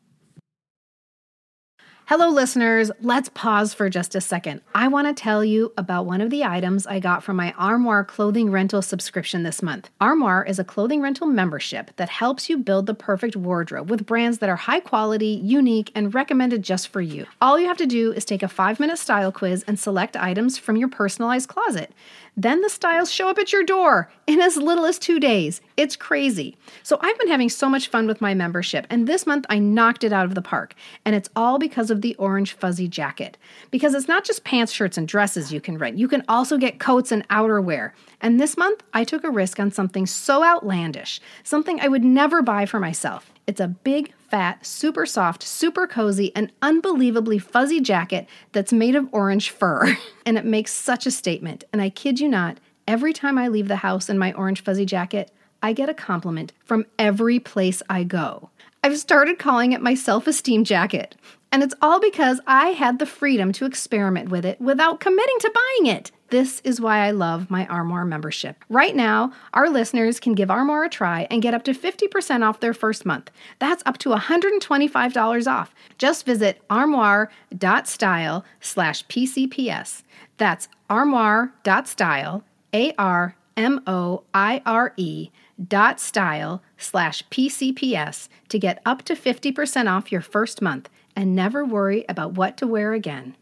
Hello, listeners. Let's pause for just a second. I want to tell you about one of the items I got from my Armoire clothing rental subscription this month. Armoire is a clothing rental membership that helps you build the perfect wardrobe with brands that are high quality, unique, and recommended just for you. All you have to do is take a five-minute style quiz and select items from your personalized closet. Then the styles show up at your door in as little as two days. It's crazy. So I've been having so much fun with my membership, and this month I knocked it out of the park. And it's all because of the orange fuzzy jacket. Because it's not just pants, shirts, and dresses you can rent. You can also get coats and outerwear. And this month I took a risk on something so outlandish, something I would never buy for myself. It's a big, fat, super soft, super cozy, and unbelievably fuzzy jacket that's made of orange fur. And it makes such a statement. And I kid you not, Every time I leave the house in my orange fuzzy jacket, I get a compliment from every place I go. I've started calling it my self-esteem jacket, and it's all because I had the freedom to experiment with it without committing to buying it. This is why I love my Armoire membership. Right now, our listeners can give Armoire a try and get up to fifty percent off their first month. That's up to one hundred twenty-five dollars off. Just visit armoire.style slash PCPS. That's armoire.style, A R M O I R E dot style slash P C P S to get up to fifty percent off your first month and never worry about what to wear again.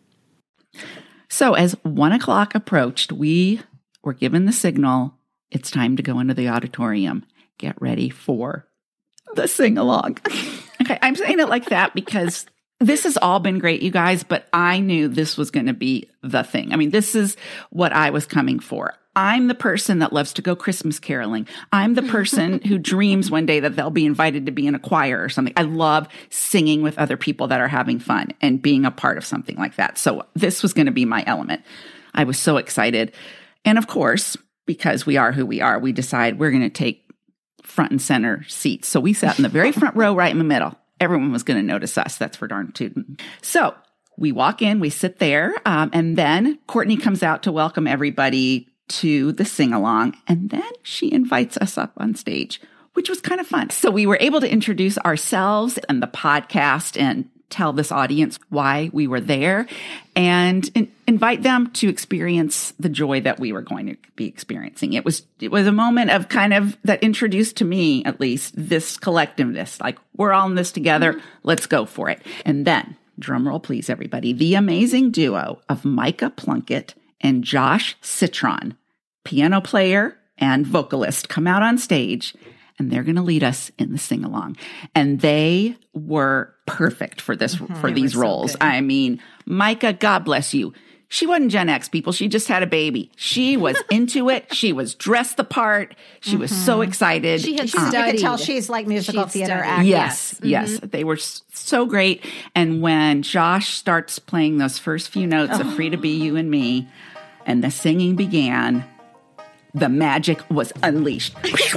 So as one o'clock approached, we were given the signal, it's time to go into the auditorium. Get ready for the sing-along. Okay, I'm saying it like that because this has all been great, you guys, but I knew this was going to be the thing. I mean, this is what I was coming for. I'm the person that loves to go Christmas caroling. I'm the person who dreams one day that they'll be invited to be in a choir or something. I love singing with other people that are having fun and being a part of something like that. So this was going to be my element. I was so excited. And of course, because we are who we are, we decide we're going to take front and center seats. So we sat in the very front row, right in the middle. Everyone was going to notice us. That's for darn tootin'. So we walk in, we sit there, um, and then Courtney comes out to welcome everybody to the sing-along, and then she invites us up on stage, which was kind of fun. So we were able to introduce ourselves and the podcast and tell this audience why we were there and in- invite them to experience the joy that we were going to be experiencing. It was it was a moment of kind of that introduced to me, at least, this collectiveness, like we're all in this together, mm-hmm. Let's go for it. And then, drum roll please, everybody, the amazing duo of Micah Plunkett and Josh Citron, piano player and vocalist, come out on stage, and they're going to lead us in the sing-along. And they were perfect for this, mm-hmm. for they these roles. So I mean, Micah, God bless you. She wasn't Gen X, people. She just had a baby. She was into it. She was dressed the part. She mm-hmm. was so excited. She had um, studied. You could tell she's like musical She'd theater studied. actress. Yes, Mm-hmm. yes. They were so great. And when Josh starts playing those first few notes oh. of Free to Be You and Me, and the singing began, the magic was unleashed.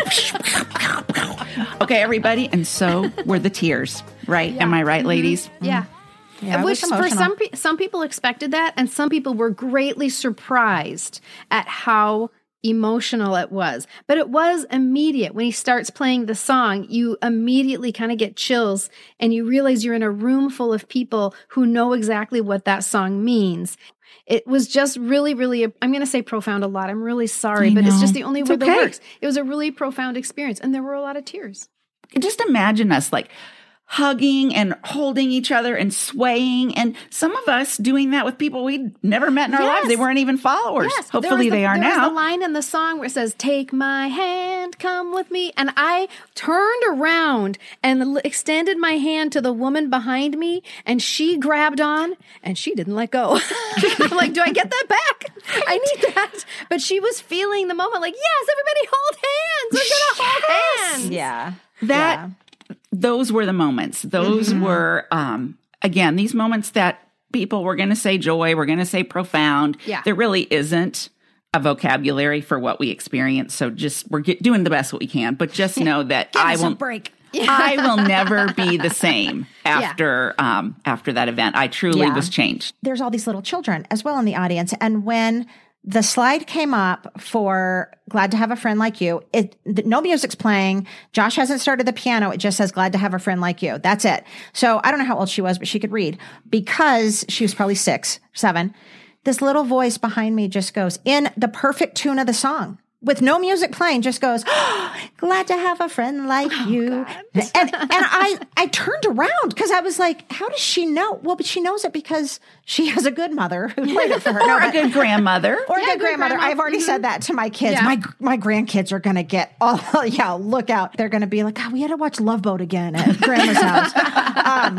Okay, everybody. And so were the tears, right? Yeah. Am I right, mm-hmm. ladies? Yeah. Yeah, Which for some pe- some people expected that, and some people were greatly surprised at how emotional it was. But it was immediate. When he starts playing the song, you immediately kind of get chills, and you realize you're in a room full of people who know exactly what that song means. It was just really, really, I'm going to say profound a lot. I'm really sorry, I but know. it's just the only It's word okay. that works. It was a really profound experience, and there were a lot of tears. Just imagine us like hugging and holding each other and swaying. And some of us doing that with people we'd never met in our Yes. lives. They weren't even followers. Yes. Hopefully There was the- they are there now. was the line in the song where it says, "Take my hand, come with me." And I turned around and l- extended my hand to the woman behind me, and she grabbed on, and she didn't let go. I'm like, do I get that back? I need that. But she was feeling the moment like, yes, everybody hold hands. We're going to hold hands. Yeah. That yeah. Those were the moments. Those Mm-hmm. were, um, again, these moments that people were going to say joy, we're going to say profound. Yeah. There really isn't a vocabulary for what we experience. So just, we're get, doing the best what we can, but just know that Give I us a won't, break. I will never be the same after, um, after that event. I truly Yeah. was changed. There's all these little children as well in the audience. And when the slide came up for Glad to Have a Friend Like You, it no music's playing. Josh hasn't started the piano. It just says Glad to Have a Friend Like You. That's it. So I don't know how old she was, but she could read because she was probably six, seven. This little voice behind me just goes in the perfect tune of the song. With no music playing, just goes, oh, glad to have a friend like Oh, you. And, and I, I turned around because I was like, how does she know? Well, but she knows it because she has a good mother who played it for her. Or No, a but- good grandmother. Or a Yeah, good good grandmother. grandma. I've already Mhm. said that to my kids. Yeah. My my grandkids are going to get, oh, yeah, look out. They're going to be like, God, we had to watch Love Boat again at grandma's house. Um,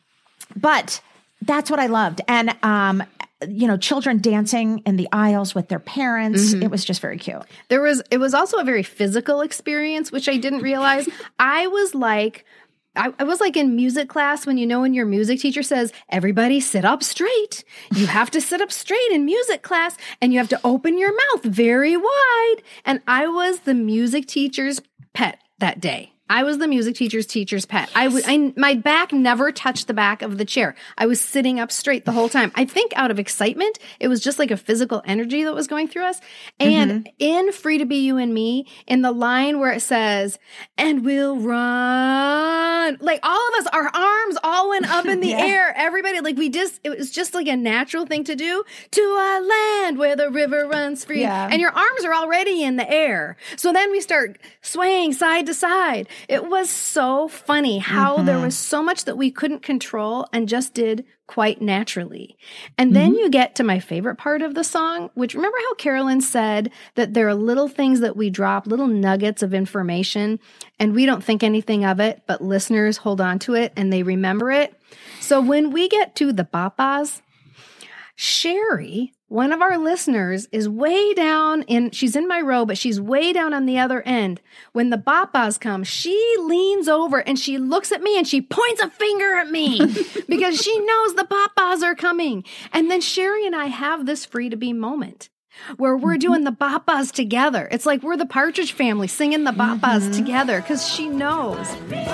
but that's what I loved. And, um, you know, children dancing in the aisles with their parents. Mm-hmm. It was just very cute. There was, it was also a very physical experience, which I didn't realize. I was like I, I was like in music class when, you know, when your music teacher says, everybody sit up straight. You have to sit up straight in music class and you have to open your mouth very wide. And I was the music teacher's pet that day. I was the music teacher's teacher's pet. I, w- I my back never touched the back of the chair. I was sitting up straight the whole time. I think out of excitement, it was just like a physical energy that was going through us. And mm-hmm. in Free to Be You and Me, in the line where it says, and we'll run, like all of us, our arms all went up in the yeah. air. Everybody, like we just, it was just like a natural thing to do, to a land where the river runs free. Yeah. And your arms are already in the air. So then we start swaying side to side. It was so funny how mm-hmm. there was so much that we couldn't control and just did quite naturally. And then mm-hmm. you get to my favorite part of the song, which remember how Carolyn said that there are little things that we drop, little nuggets of information, and we don't think anything of it, but listeners hold on to it and they remember it. So when we get to the Papas, Sherry, one of our listeners, is way down in, she's in my row, but she's way down on the other end. When the Papas come, she leans over and she looks at me and she points a finger at me because she knows the Papas are coming. And then Sherry and I have this Free to Be moment where we're doing the Papas together. It's like we're the Partridge Family singing the Papas mm-hmm. together because she knows.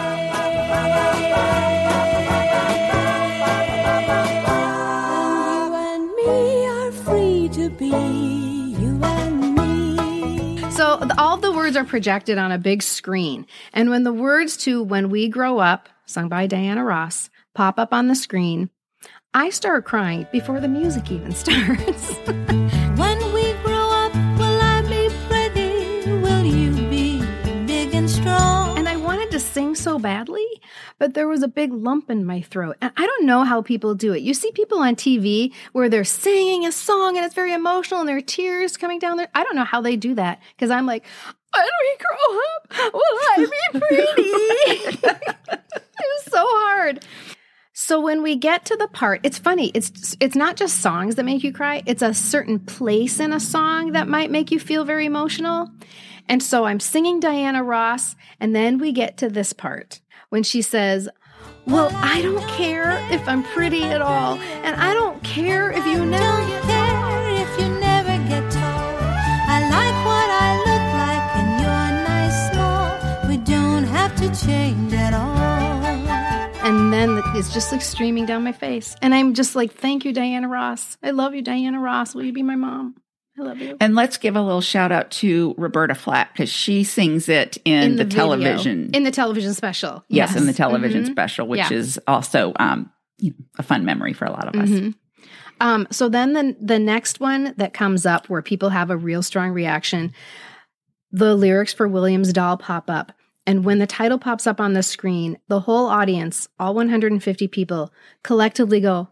To be you and me. So the, all the words are projected on a big screen. And when the words to When We Grow Up, sung by Diana Ross, pop up on the screen, I start crying before the music even starts. When we grow up, will I be pretty? Will you be big and strong? And I wanted to sing so badly, but there was a big lump in my throat. And I don't know how people do it. You see people on T V where they're singing a song and it's very emotional and there are tears coming down there. I don't know how they do that because I'm like, when we grow up, will I be pretty? It was so hard. So when we get to the part, it's funny. It's it's not just songs that make you cry. It's a certain place in a song that might make you feel very emotional. And so I'm singing Diana Ross, and then we get to this part when she says, well, I don't care if I'm pretty at all, and I don't care if you never don't get care if you never get tall. I like what I look like, and you're nice small. We don't have to change at all. And then it's just like streaming down my face. And I'm just like, thank you, Diana Ross. I love you, Diana Ross. Will you be my mom? I love you. And let's give a little shout out to Roberta Flack because she sings it in, in the, the television. In the television special. Yes, yes. in the television mm-hmm. special, which yeah. is also um, you know, a fun memory for a lot of us. Mm-hmm. Um, so then the, the next one that comes up where people have a real strong reaction, the lyrics for William's Doll pop up. And when the title pops up on the screen, the whole audience, all one hundred fifty people, collectively go,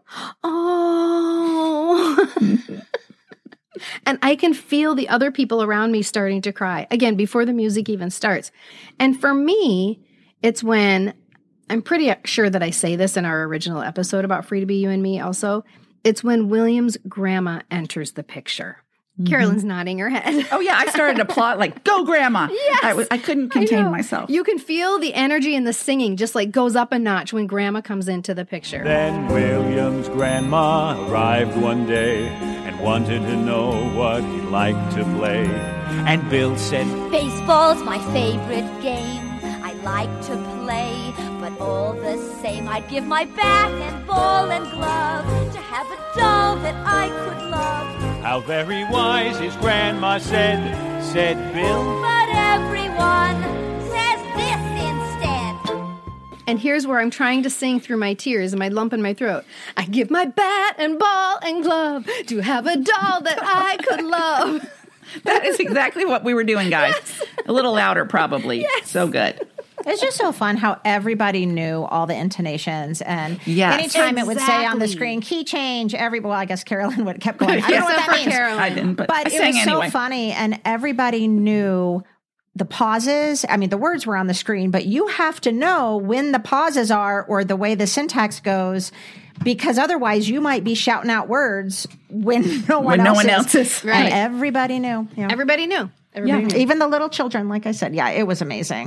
oh. And I can feel the other people around me starting to cry, again, before the music even starts. And for me, it's when, I'm pretty sure that I say this in our original episode about Free to Be You and Me also, it's when William's grandma enters the picture. Carolyn's nodding her head. Oh, yeah. I started to plot like, go, Grandma. Yes. I, w- I couldn't contain I myself. You can feel the energy and the singing just like goes up a notch when Grandma comes into the picture. Then William's grandma arrived one day and wanted to know what he'd like to play. And Bill said, baseball's my favorite game. I like to play, but all the same, I'd give my bat and ball and glove to have a doll that I could love. How very wise his grandma said, said Bill. But everyone says this instead. And here's where I'm trying to sing through my tears and my lump in my throat. I give my bat and ball and glove to have a doll that I could love. That is exactly what we were doing, guys. Yes. A little louder, probably. Yes. So good. It's just so fun how everybody knew all the intonations, and yes. anytime exactly. it would say on the screen, key change, every, well, I guess Carolyn would have kept going. I don't know what that means. Carolyn. I didn't, but, but I it was anyway. so funny, and everybody knew the pauses. I mean, the words were on the screen, but you have to know when the pauses are or the way the syntax goes, because otherwise you might be shouting out words when no one when else no one is. else is. Right. And everybody knew. Yeah. Everybody knew. Everybody Yeah. knew. Even the little children, like I said. Yeah, it was amazing.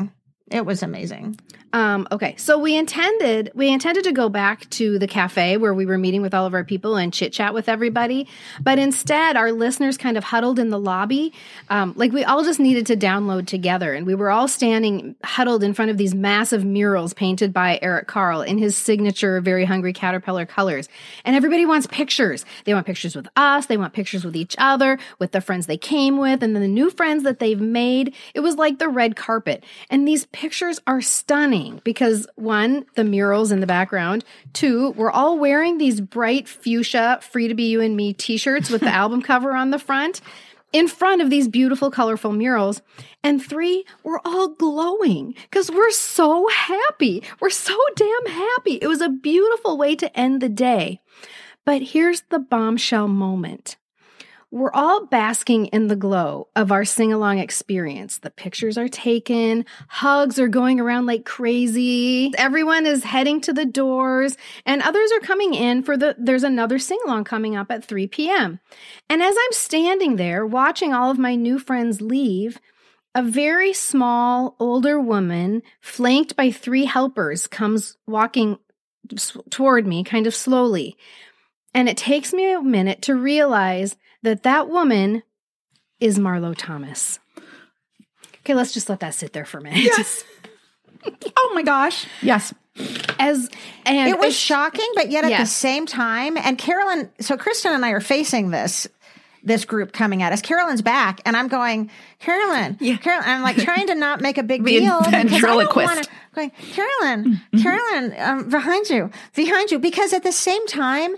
It was amazing. Um, okay, so we intended we intended to go back to the cafe where we were meeting with all of our people and chit chat with everybody, but instead our listeners kind of huddled in the lobby, um, like we all just needed to download together, and we were all standing huddled in front of these massive murals painted by Eric Carle in his signature Very Hungry Caterpillar colors, and everybody wants pictures. They want pictures with us, they want pictures with each other, with the friends they came with, and then the new friends that they've made. It was like the red carpet, and these pictures are stunning. Because one, the murals in the background. Two, we're all wearing these bright fuchsia Free to Be You and Me t-shirts with the album cover on the front in front of these beautiful, colorful murals. And three, we're all glowing because we're so happy. We're so damn happy. It was a beautiful way to end the day. But here's the bombshell moment. We're all basking in the glow of our sing-along experience. The pictures are taken, hugs are going around like crazy. Everyone is heading to the doors, and others are coming in for the, there's another sing-along coming up at three p.m. And as I'm standing there watching all of my new friends leave, a very small, older woman, flanked by three helpers, comes walking toward me kind of slowly. And it takes me a minute to realize that that woman is Marlo Thomas. Okay, let's just let that sit there for a minute. Yes. Oh my gosh. Yes. As and it was as, shocking, but yet at yes. the same time, and Carolyn, so Kristen and I are facing this this group coming at us. Carolyn's back, and I'm going, Carolyn, Yeah. Carolyn. I'm like trying to not make a big Be a deal because I don't ventriloquist. want to. Going, Carolyn, Carolyn, um, behind you, behind you, because at the same time,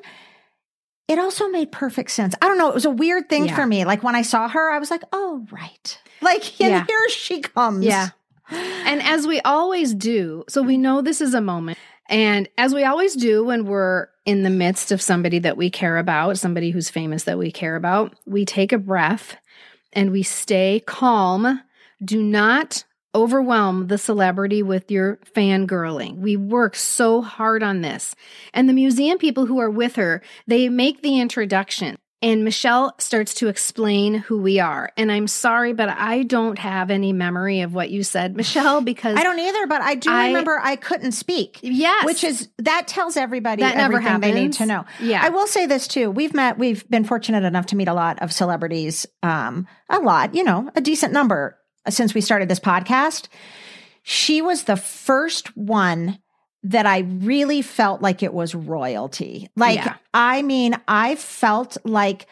it also made perfect sense. I don't know. It was a weird thing Yeah. for me. Like when I saw her, I was like, oh, right. Like, and Yeah. here she comes. Yeah. And as we always do, so we know this is a moment. And as we always do when we're in the midst of somebody that we care about, somebody who's famous that we care about, we take a breath and we stay calm. Do not overwhelm the celebrity with your fangirling. We work so hard on this. And the museum people who are with her, they make the introduction. And Michelle starts to explain who we are. And I'm sorry, but I don't have any memory of what you said, Michelle, because I don't either, but I do I- remember I couldn't speak. Yes. Which is, that tells everybody That never everything they need happens. to know. Yeah. I will say this too. We've met, we've been fortunate enough to meet a lot of celebrities, um, a lot, you know, a decent number since we started this podcast. She was the first one that I really felt like it was royalty. Like, Yeah. I mean, I felt like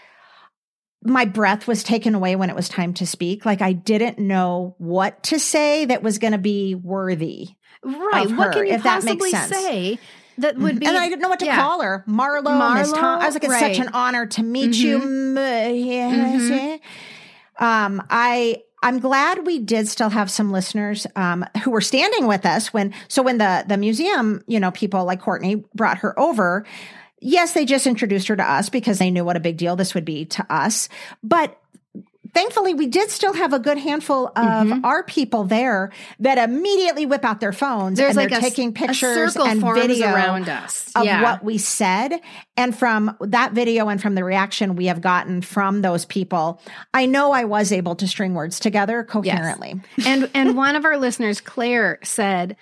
my breath was taken away when it was time to speak. Like I didn't know what to say that was going to be worthy. right, of what her, can you if that makes possibly sense. say that would be? And I didn't know what to yeah. call her. Marlo, Miss Marlo, Tom. I was like, it's right. such an honor to meet you. Mm, yes, Mhm. yeah. Um, I, I'm glad we did still have some listeners, um, who were standing with us when, so when the, the museum, you know, people like Courtney brought her over. Yes, they just introduced her to us because they knew what a big deal this would be to us. But thankfully, we did still have a good handful of Mm-hmm. our people there that immediately whip out their phones There's and like they're a, taking pictures a circle and forms video around us of yeah. what we said. And from that video and from the reaction we have gotten from those people, I know I was able to string words together coherently. and and one of our listeners, Claire, said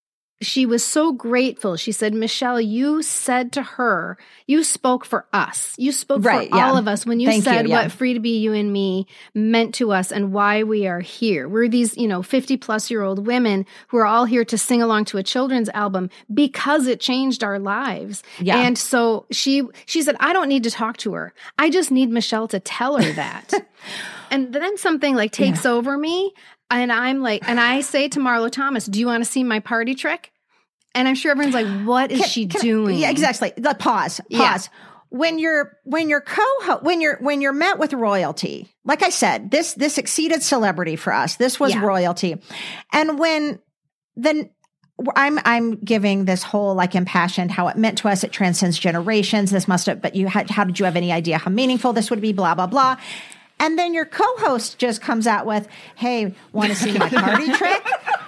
she was so grateful. She said, Michelle, you said to her, you spoke for us. You spoke Right, for yeah. all of us when you Thank said you, yeah. what Free to Be You and Me meant to us and why we are here. We're these, you know, fifty plus year old women who are all here to sing along to a children's album because it changed our lives. Yeah. And so she, she said, I don't need to talk to her. I just need Michelle to tell her that. And then something like takes over me. And I'm like, and I say to Marlo Thomas, do you want to see my party trick? And I'm sure everyone's like, what is Can- she can I- doing? yeah, exactly. The pause. Pause. Yeah. When you're when you're co when you're when you're met with royalty, like I said, this this exceeded celebrity for us. This was Yeah. royalty, and when then. I'm I'm giving this whole like impassioned how it meant to us. It transcends generations. This must have, but you had. How did you have any idea how meaningful this would be? Blah blah blah. And then your co-host just comes out with, "Hey, want to see my party trick?"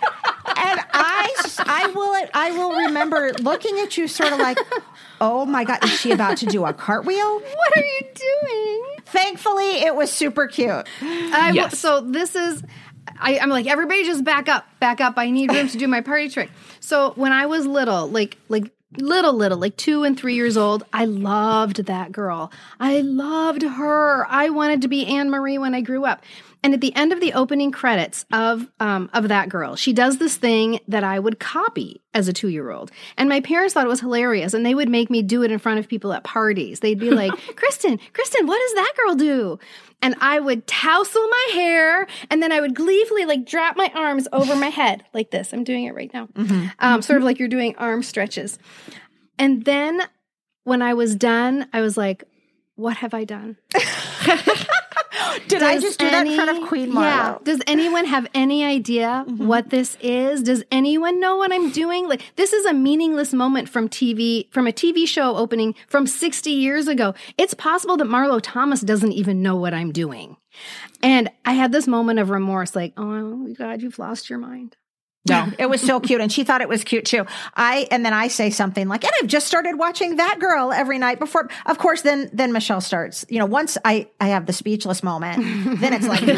And I, I will, I will remember looking at you, sort of like, "Oh my God, is she about to do a cartwheel?" What are you doing? Thankfully, it was super cute. I, Yes. So this is, I, I'm like, everybody just back up, back up. I need room to do my party trick. So when I was little, like, like little, little, like two and three years old, I loved that girl. I loved her. I wanted to be Anne Marie when I grew up. And at the end of the opening credits of um, of that girl, she does this thing that I would copy as a two-year-old. And my parents thought it was hilarious, and they would make me do it in front of people at parties. They'd be like, Kristen, Kristen, what does that girl do? And I would tousle my hair, and then I would gleefully like drop my arms over my head like this. I'm doing it right now. Mm-hmm. Um, sort of like you're doing arm stretches. And then when I was done, I was like, what have I done? Did Does I just do any, that in front of Queen Marlo? Yeah. Does anyone have any idea mm-hmm. what this is? Does anyone know what I'm doing? Like, this is a meaningless moment from T V, from a T V show opening from sixty years ago. It's possible that Marlo Thomas doesn't even know what I'm doing. And I had this moment of remorse, like, oh, God, you've lost your mind. No, it was so cute. And she thought it was cute too. I, and then I say something like, and I've just started watching That Girl every night before. Of course, then, then Michelle starts, you know, once I, I have the speechless moment, then it's like,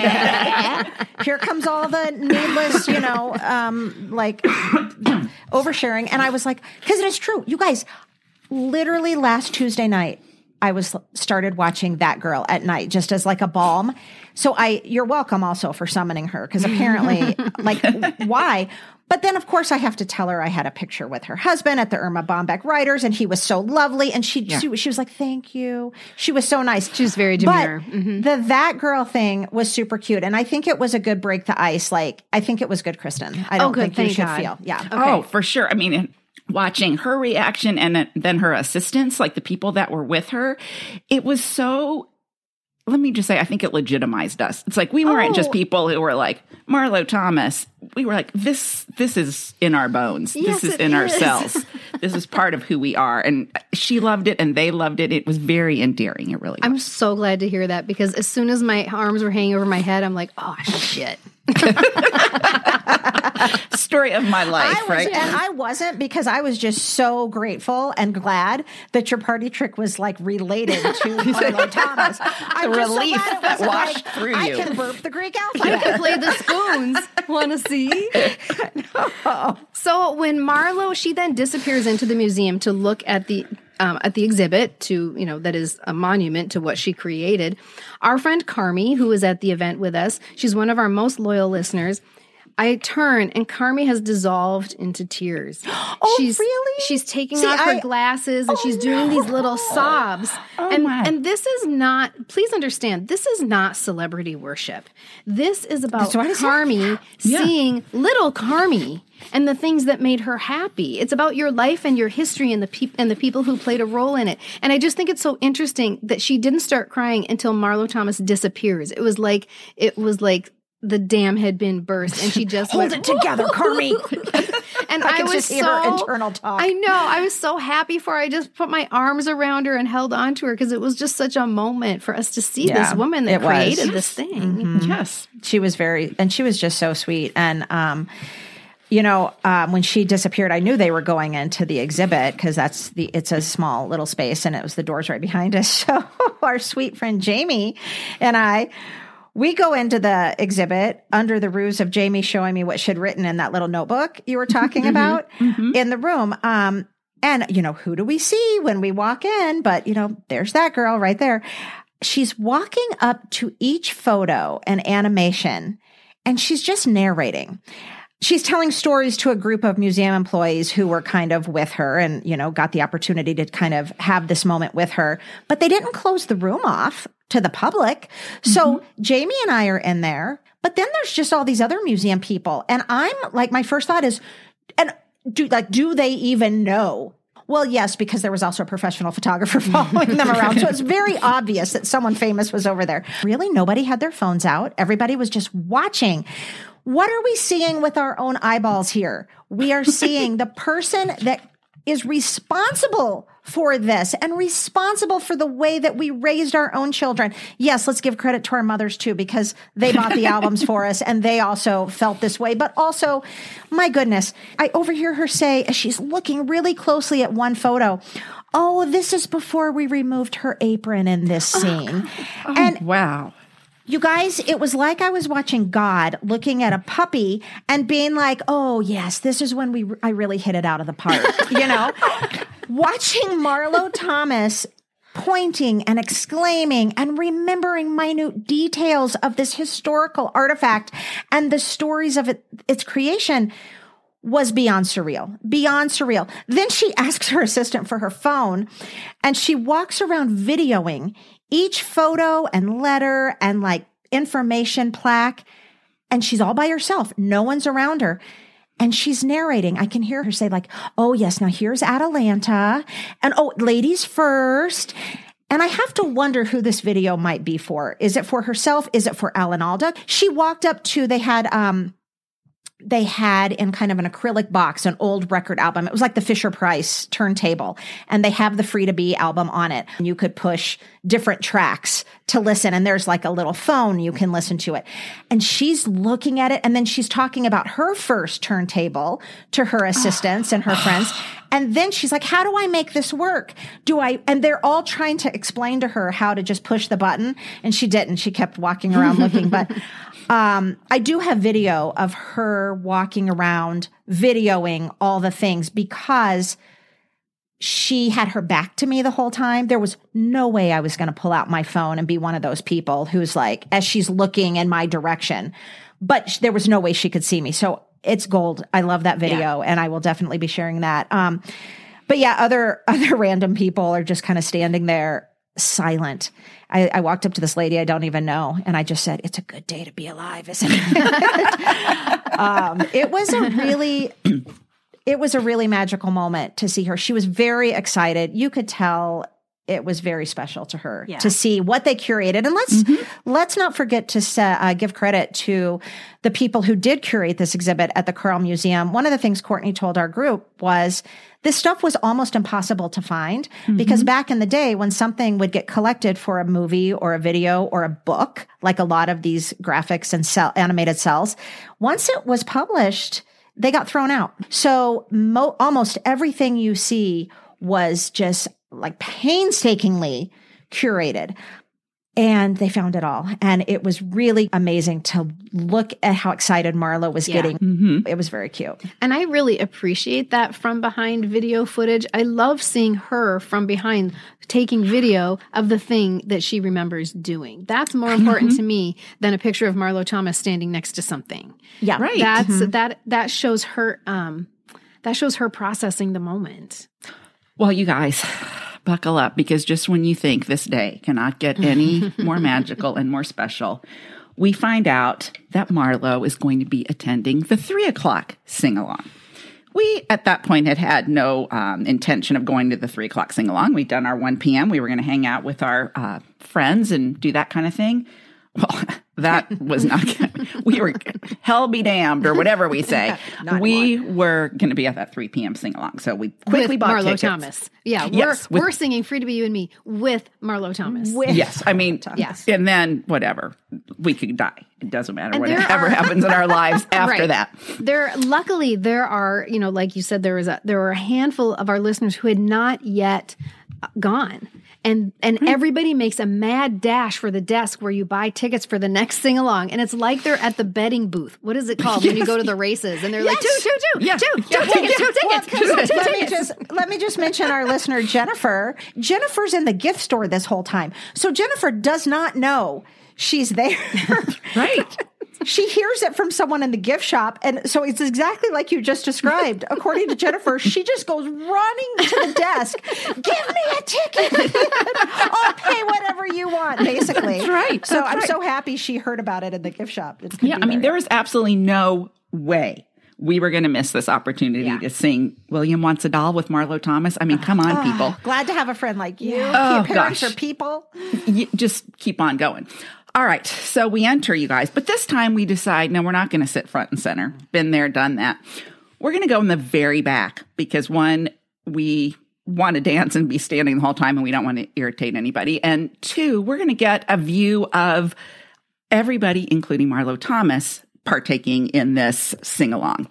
here comes all the needless, you know, um, like oversharing. And I was like, cause it is true. You guys, literally last Tuesday night, I was started watching That Girl at night, just as like a balm. So I, you're welcome also for summoning her, because apparently, like, why? But then, of course, I have to tell her I had a picture with her husband at the Irma Bombeck Writers, and he was so lovely. And she, yeah. she, she was like, "Thank you." She was so nice. She was very demure. But mm-hmm. the That Girl thing was super cute, and I think it was a good break the ice. Like, I think it was good, Kristen. I don't oh, good. think you Thank should God. feel, yeah. Okay. Oh, for sure. I mean. It- Watching her reaction and then her assistants, like the people that were with her, it was so, let me just say, I think it legitimized us. It's like we weren't oh. just people who were like, Marlo Thomas. We were like, this this is in our bones. Yes, this is it in is. our cells. This is part of who we are. And she loved it and they loved it. It was very endearing. It really was. I'm so glad to hear that, because as soon as my arms were hanging over my head, I'm like, oh, shit. Story of my life, I was, right? And I wasn't, because I was just so grateful and glad that your party trick was like related to Marlo Thomas. I'm The just so relief glad it that wasn't washed like, through I you. can burp the Greek I alphabet. can play the spoons. Want to see? No. So when Marlo, she then disappears into the museum to look at the um, at the exhibit to, you know, that is a monument to what she created. Our friend Carmi, who was at the event with us, she's one of our most loyal listeners. I turn and Carmi has dissolved into tears. Oh, she's, really? She's taking See, off I- her glasses and Oh, she's doing no. these little sobs. Oh, and, my. and this is not, please understand, this is not celebrity worship. This is about That's what I said. Carmi Yeah. seeing little Carmi and the things that made her happy. It's about your life and your history and the peop- and the people who played a role in it. And I just think it's so interesting that she didn't start crying until Marlo Thomas disappears. It was like, it was like, the dam had been burst, and she just Hold went, it together, Carmi. and I I, can was just hear so her internal talk. I know. I was so happy for her. I just put my arms around her and held on to her, because it was just such a moment for us to see Yeah, this woman that it was. created this thing. Yes. She was very, and she was just so sweet. And, um, you know, um, when she disappeared, I knew they were going into the exhibit, because that's the, it's a small little space and it was the doors right behind us. So our sweet friend Jamie and I, we go into the exhibit under the ruse of Jamie showing me what she'd written in that little notebook you were talking about mm-hmm. in the room. Um, and, you know, who do we see when we walk in? But, you know, there's that girl right there. She's walking up to each photo and animation, and she's just narrating. She's telling stories to a group of museum employees who were kind of with her and, you know, got the opportunity to kind of have this moment with her, but they didn't close the room off to the public. So mm-hmm. Jamie and I are in there, but then there's just all these other museum people. And I'm like, my first thought is, and do like, do they even know? Well, yes, because there was also a professional photographer following them around. So it's very obvious that someone famous was over there. Really, nobody had their phones out. Everybody was just watching. What are we seeing with our own eyeballs here? We are seeing the person that is responsible for this and responsible for the way that we raised our own children. Yes, let's give credit to our mothers too, because they bought the albums for us and they also felt this way. But also, my goodness, I overhear her say, as she's looking really closely at one photo, oh, this is before we removed her apron in this scene. Oh, and wow. You guys, it was like I was watching God looking at a puppy and being like, oh, yes, this is when we I really hit it out of the park, you know? Watching Marlo Thomas pointing and exclaiming and remembering minute details of this historical artifact and the stories of it, its creation was beyond surreal, beyond surreal. Then she asks her assistant for her phone and she walks around videoing each photo and letter and like information plaque. And she's all by herself. No one's around her. And she's narrating. I can hear her say like, oh yes, now here's Atalanta. And oh, ladies first. And I have to wonder who this video might be for. Is it for herself? Is it for Alan Alda? She walked up to, they had, um, they had in kind of an acrylic box, an old record album. It was like the Fisher-Price turntable. And they have the Free to Be album on it. And you could push different tracks to listen. And there's like a little phone you can listen to it. And she's looking at it. And then she's talking about her first turntable to her assistants and her friends. And then she's like, how do I make this work? Do I, and they're all trying to explain to her how to just push the button. And she didn't. She kept walking around looking. But um, I do have video of her walking around videoing all the things because she had her back to me the whole time. There was no way I was going to pull out my phone and be one of those people who's like, as she's looking in my direction, but sh- there was no way she could see me. So it's gold. I love that video, yeah. And I will definitely be sharing that. Um, but yeah, other other random people are just kind of standing there silent. I, I walked up to this lady I don't even know, and I just said, "It's a good day to be alive, isn't it?" um, it was a really, it was a really magical moment to see her. She was very excited. You could tell it was very special to her yeah. to see what they curated. And let's mm-hmm. let's not forget to set, uh, give credit to the people who did curate this exhibit at the Carl Museum. One of the things Courtney told our group was this stuff was almost impossible to find mm-hmm. because back in the day when something would get collected for a movie or a video or a book, like a lot of these graphics and cell, animated cells, once it was published, they got thrown out. So mo- almost everything you see was just like painstakingly curated, and they found it all. And it was really amazing to look at how excited Marlo was yeah. getting. Mm-hmm. It was very cute. And I really appreciate that from behind video footage. I love seeing her from behind taking video of the thing that she remembers doing. That's more important mm-hmm. to me than a picture of Marlo Thomas standing next to something. Yeah. Right. That's mm-hmm. that that shows her um that shows her processing the moment. Well, you guys, buckle up, because just when you think this day cannot get any more magical and more special, we find out that Marlo is going to be attending the three o'clock sing-along. We, at that point, had had no um, intention of going to the three o'clock sing-along. We'd done our one p.m. We were going to hang out with our uh, friends and do that kind of thing. Well, that was not good. We were hell be damned, or whatever we say. We anymore. were going to be at that three p.m. sing-along. So we quickly with bought Marlo tickets. Thomas. Yeah, we're, yes, with, we're singing Free to Be You and Me with Marlo Thomas. With yes, I mean, yes. And then whatever. We could die. It doesn't matter and whatever are, happens in our lives after right. that. There, luckily, there are, you know, like you said, there was a there were a handful of our listeners who had not yet gone. And and right. everybody makes a mad dash for the desk where you buy tickets for the next sing-along. And it's like they're at the betting booth. What is it called yes. when you go to the races? And they're yes. like, two, two, two, yes. two, yes. two tickets, two tickets, well, two let tickets. Me just, let me just mention our listener, Jennifer. Jennifer's in the gift store this whole time. So Jennifer does not know she's there. Right. She hears it from someone in the gift shop. And so it's exactly like you just described. According to Jennifer, she just goes running to the desk. Give me a ticket. I'll pay whatever you want, basically. That's right. So That's I'm right. so happy she heard about it in the gift shop. It's yeah, I mean, there is absolutely no way we were going to miss this opportunity yeah. to sing William Wants a Doll with Marlo Thomas. I mean, come on, oh, people. Glad to have a friend like you. Oh, Parents gosh. are people. You just keep on going. All right, so we enter, you guys, but this time we decide, no, we're not going to sit front and center. Been there, done that. We're going to go in the very back because, one, we want to dance and be standing the whole time and we don't want to irritate anybody. And two, we're going to get a view of everybody, including Marlo Thomas, partaking in this sing-along.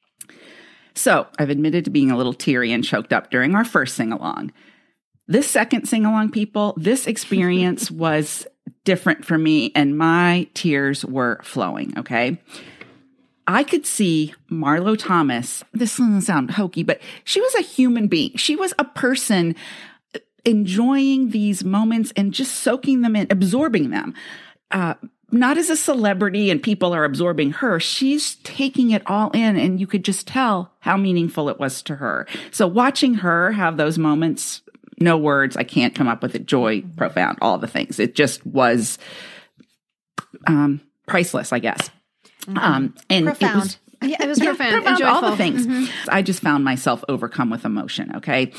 So I've admitted to being a little teary and choked up during our first sing-along. This second sing-along, people, this experience was different for me, and my tears were flowing, okay? I could see Marlo Thomas, this doesn't sound hokey, but she was a human being. She was a person enjoying these moments and just soaking them in, absorbing them. Uh, not as a celebrity and people are absorbing her. She's taking it all in, and you could just tell how meaningful it was to her. So watching her have those moments, no words, I can't come up with it, joy, profound, all the things. It just was um, priceless, I guess. Mm-hmm. Um, and profound. It was, Yeah, it was yeah, profound, profound, and all the joyful. things. Mm-hmm. I just found myself overcome with emotion, okay?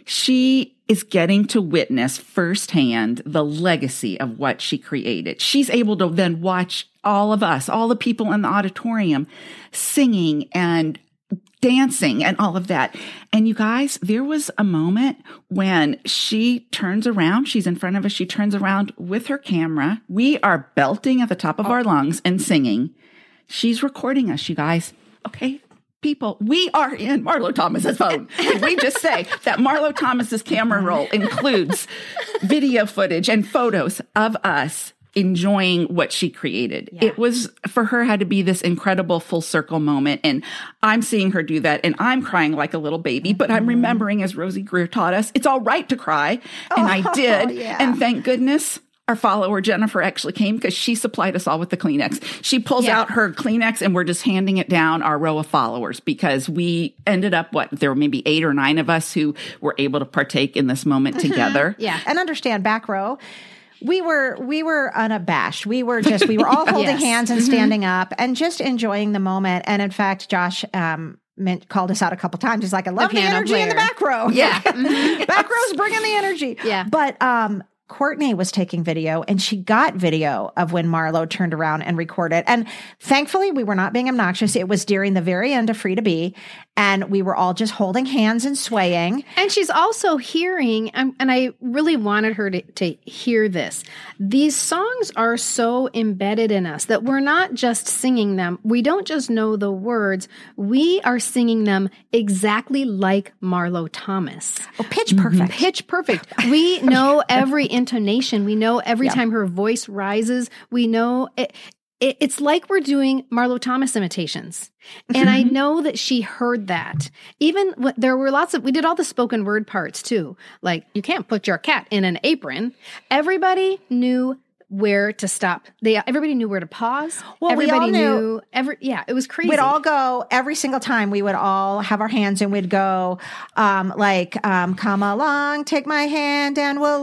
She is getting to witness firsthand the legacy of what she created. She's able to then watch all of us, all the people in the auditorium singing and dancing and all of that. And you guys, there was a moment when she turns around, she's in front of us, she turns around with her camera. We are belting at the top of our lungs and singing. She's recording us, you guys. Okay, people, we are in Marlo Thomas's phone. Did we just say that Marlo Thomas's camera roll includes video footage and photos of us enjoying what she created? Yeah. It was, for her, had to be this incredible full circle moment. And I'm seeing her do that, and I'm crying like a little baby, but I'm remembering, as Rosie Greer taught us, it's all right to cry. And Oh, I did. yeah. And thank goodness our follower Jennifer actually came, because she supplied us all with the Kleenex. She pulls Yeah. out her Kleenex, and we're just handing it down our row of followers, because we ended up, what, there were maybe eight or nine of us who were able to partake in this moment together. Yeah. And understand, back row, we were we were unabashed. We were just we were all holding Yes. hands and standing up and just enjoying the moment. And in fact, Josh um meant, called us out a couple times. He's like, I love the, piano energy in the player. back row. Yeah. Back row's bringing the energy. Yeah. But um Courtney was taking video, and she got video of when Marlo turned around and recorded. And thankfully, we were not being obnoxious. It was during the very end of Free to Be, and we were all just holding hands and swaying. And she's also hearing, um, and I really wanted her to, to hear this. These songs are so embedded in us that we're not just singing them. We don't just know the words. We are singing them exactly like Marlo Thomas. Oh, pitch perfect. Pitch perfect. We know every intonation. We know every Yeah. time her voice rises. We know it, it, it's like we're doing Marlo Thomas imitations. And I know that she heard that. Even when there were lots of, we did all the spoken word parts too. Like, you can't put your cat in an apron. Everybody knew where to stop. They everybody knew where to pause. Well, we everybody all knew- every yeah, it was crazy. We'd all go every single time. We would all have our hands, and we'd go um, like, um, "Come along, take my hand, and we'll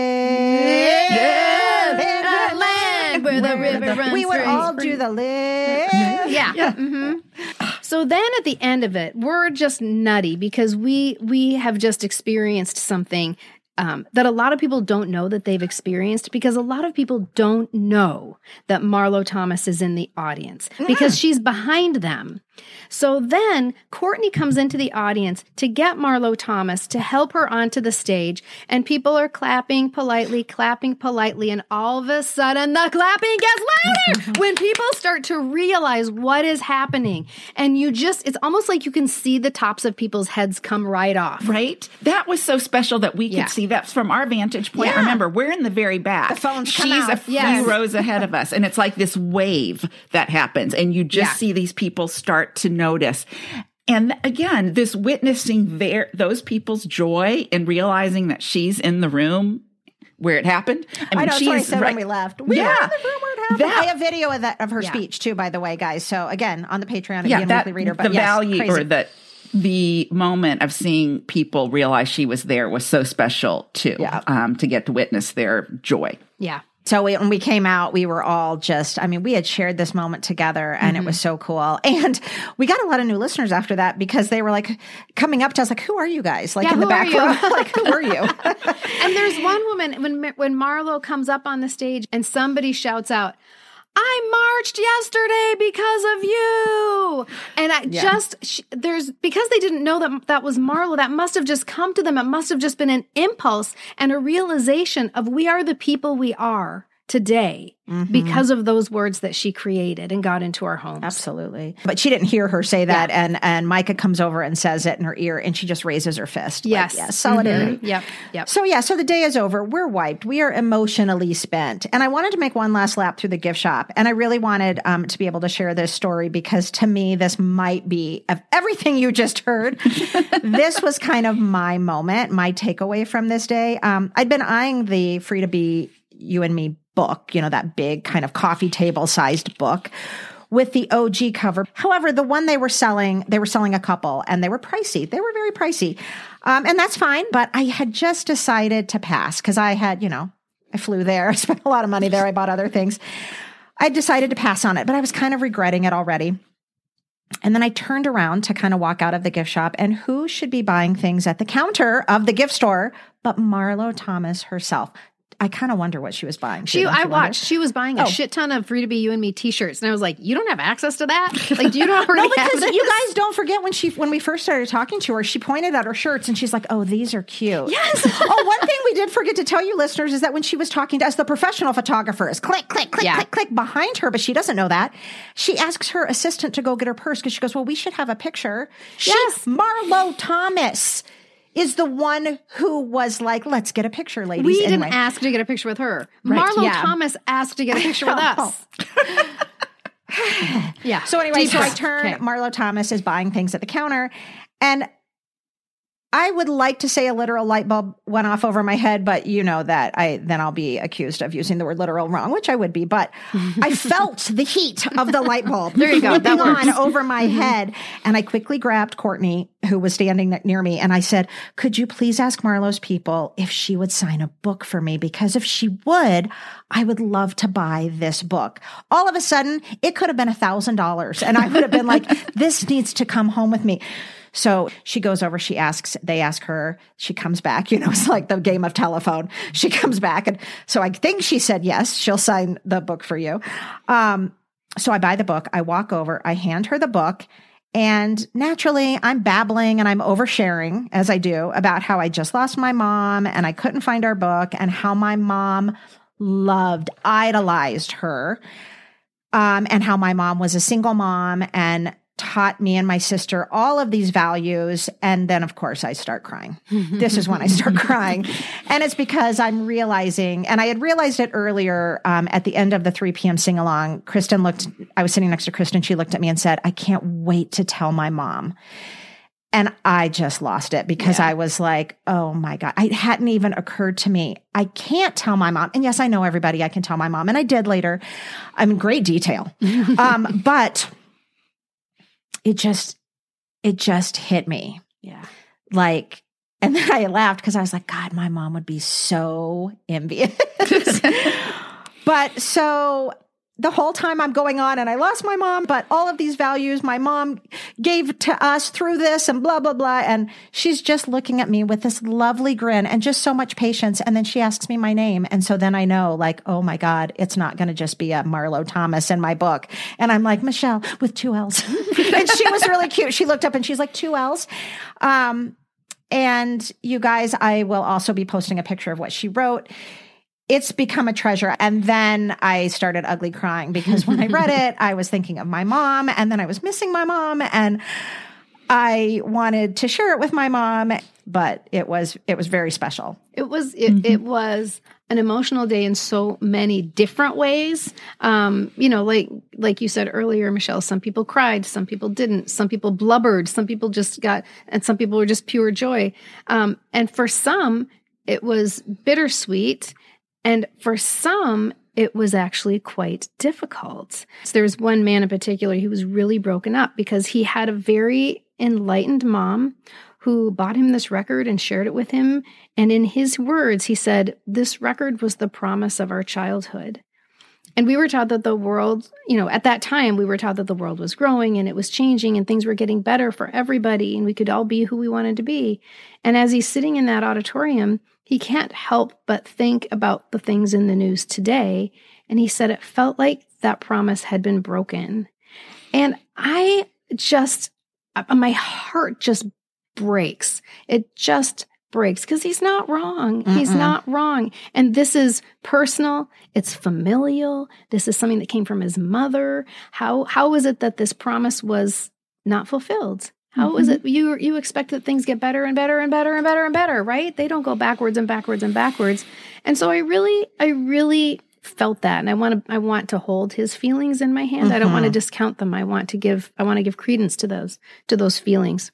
live Live in a land where the river runs We would free. all do the live. Yeah. hmm So then at the end of it, we're just nutty because we we have just experienced something um, that a lot of people don't know that they've experienced, because a lot of people don't know that Marlo Thomas is in the audience because she's behind them. So then Courtney comes into the audience to get Marlo Thomas to help her onto the stage, and people are clapping politely, clapping politely, and all of a sudden the clapping gets louder when people start to realize what is happening. And you just, it's almost like you can see the tops of people's heads come right off. Right? That was so special that we could Yeah. see that from our vantage point. Yeah. Remember, we're in the very back. The phones come She's out. a few Yes. rows ahead of us. And it's like this wave that happens. And you just Yeah. see these people start to notice. And again, this witnessing their those people's joy and realizing that she's in the room where it happened. I I mean, know, that's what I she's said right. when we left. We Yeah. were in the room where it happened. That- I have video of that of her Yeah. speech too, by the way, guys. So again, on the Patreon, yeah, again, that, Weekly Reader. But the yes, value crazy. or the the moment of seeing people realize she was there was so special too. Yeah. Um, to get to witness their joy. Yeah. So we, when we came out, we were all just, I mean, we had shared this moment together, and Mm-hmm. it was so cool. And we got a lot of new listeners after that, because they were like coming up to us like, who are you guys? Like Yeah, in the who are back you? row, like, who are you? And there's one woman, when when Marlo comes up on the stage and somebody shouts out, I marched yesterday because of you. And I Yeah. just, she, there's, because they didn't know that that was Marlo, that must have just come to them. It must have just been an impulse and a realization of we are the people we are today Mhm. because of those words that she created and got into our homes. Absolutely. But she didn't hear her say that. Yeah. And, and Micah comes over and says it in her ear and she just raises her fist. Yes. Like, yes. Solidarity. Mhm. Yep. Yep. So yeah, so the day is over. We're wiped. We are emotionally spent. And I wanted to make one last lap through the gift shop. And I really wanted um, to be able to share this story because to me, this might be, of everything you just heard, this was kind of my moment, my takeaway from this day. Um, I'd been eyeing the Free to Be You and Me book, you know, that big kind of coffee table sized book with the O G cover. However, the one they were selling, they were selling a couple and they were pricey. They were very pricey. Um, and that's fine. But I had just decided to pass because I had, you know, I flew there. I spent a lot of money there. I bought other things. I decided to pass on it, but I was kind of regretting it already. And then I turned around to kind of walk out of the gift shop. And who should be buying things at the counter of the gift store but Marlo Thomas herself? I kind of wonder what she was buying. She, Don't I you wonder? watched. She was buying a Oh. shit ton of Free to Be You and Me T-shirts, and I was like, "You don't have access to that? Like, do you not already No, have because this?" you guys don't forget when she when we first started talking to her, she pointed at her shirts and she's like, "Oh, these are cute." Yes. Oh, one thing we did forget to tell you, listeners, is that when she was talking to us, the professional photographer is click, click, click, Yeah. click, click behind her, but she doesn't know that. She asks her assistant to go get her purse because she goes, "Well, we should have a picture." She, Yes. Marlo Thomas is the one who was like, "Let's get a picture, ladies." We Anyway. didn't ask to get a picture with her. Right, Marlo yeah. Thomas asked to get a picture with us. Yeah. So anyway, Deep so I breath. turn, Okay. Marlo Thomas is buying things at the counter, and I would like to say a literal light bulb went off over my head, but you know that I then I'll be accused of using the word literal wrong, which I would be. But I felt the heat of the light bulb. There you go. That flipping on works. over my head, and I quickly grabbed Courtney, who was standing ne- near me, and I said, "Could you please ask Marlo's people if she would sign a book for me? Because if she would, I would love to buy this book." All of a sudden, it could have been a thousand dollars, and I would have been like, "This needs to come home with me." So she goes over, she asks, they ask her, she comes back, you know, it's like the game of telephone. She comes back. And so I think she said, yes, she'll sign the book for you. Um, so I buy the book, I walk over, I hand her the book. And naturally, I'm babbling and I'm oversharing, as I do, about how I just lost my mom and I couldn't find our book and how my mom loved, idolized her, um, and how my mom was a single mom and taught me and my sister all of these values. And then, of course, I start crying. This is when I start crying. And it's because I'm realizing, and I had realized it earlier um, at the end of the three p.m. sing-along. Kristen looked, I was sitting next to Kristen. She looked at me and said, "I can't wait to tell my mom." And I just lost it because Yeah. I was like, oh my God, it hadn't even occurred to me. I can't tell my mom. And yes, I know everybody I can tell my mom. And I did later. I'm in great detail. um, but it just, it just hit me. Yeah. Like, and then I laughed because I was like, God, my mom would be so envious. But so the whole time I'm going on and I lost my mom, but all of these values my mom gave to us through this and blah, blah, blah. And she's just looking at me with this lovely grin and just so much patience. And then she asks me my name. And so then I know, like, oh my God, it's not going to just be a Marlo Thomas in my book. And I'm like, Michelle with two L's. And she was really cute. She looked up and she's like, two L's. Um, and you guys, I will also be posting a picture of what she wrote. It's become a treasure. And then I started ugly crying because when I read it, I was thinking of my mom and then I was missing my mom and I wanted to share it with my mom, but it was, it was very special. It was it, Mm-hmm. it was an emotional day in so many different ways. Um, you know, like like you said earlier, Michelle, some people cried, some people didn't, some people blubbered, some people just got, and some people were just pure joy. Um, and for some, it was bittersweet, and for some, it was actually quite difficult. So there was one man in particular who was really broken up because he had a very enlightened mom who bought him this record and shared it with him. And in his words, he said, "This record was the promise of our childhood." And we were taught that the world, you know, at that time, we were taught that the world was growing and it was changing and things were getting better for everybody and we could all be who we wanted to be. And as he's sitting in that auditorium, he can't help but think about the things in the news today. And he said it felt like that promise had been broken. And I just, my heart just breaks. It just breaks because he's not wrong. Mm-mm. He's not wrong. And this is personal. It's familial. This is something that came from his mother. How how is it that this promise was not fulfilled? How mm-hmm. is it you you expect that things get better and better and better and better and better, right? They don't go backwards and backwards and backwards. And so I really, I really felt that. And I want to I want to hold his feelings in my hand. Mm-hmm. I don't want to discount them. I want to give I want to give credence to those to those feelings.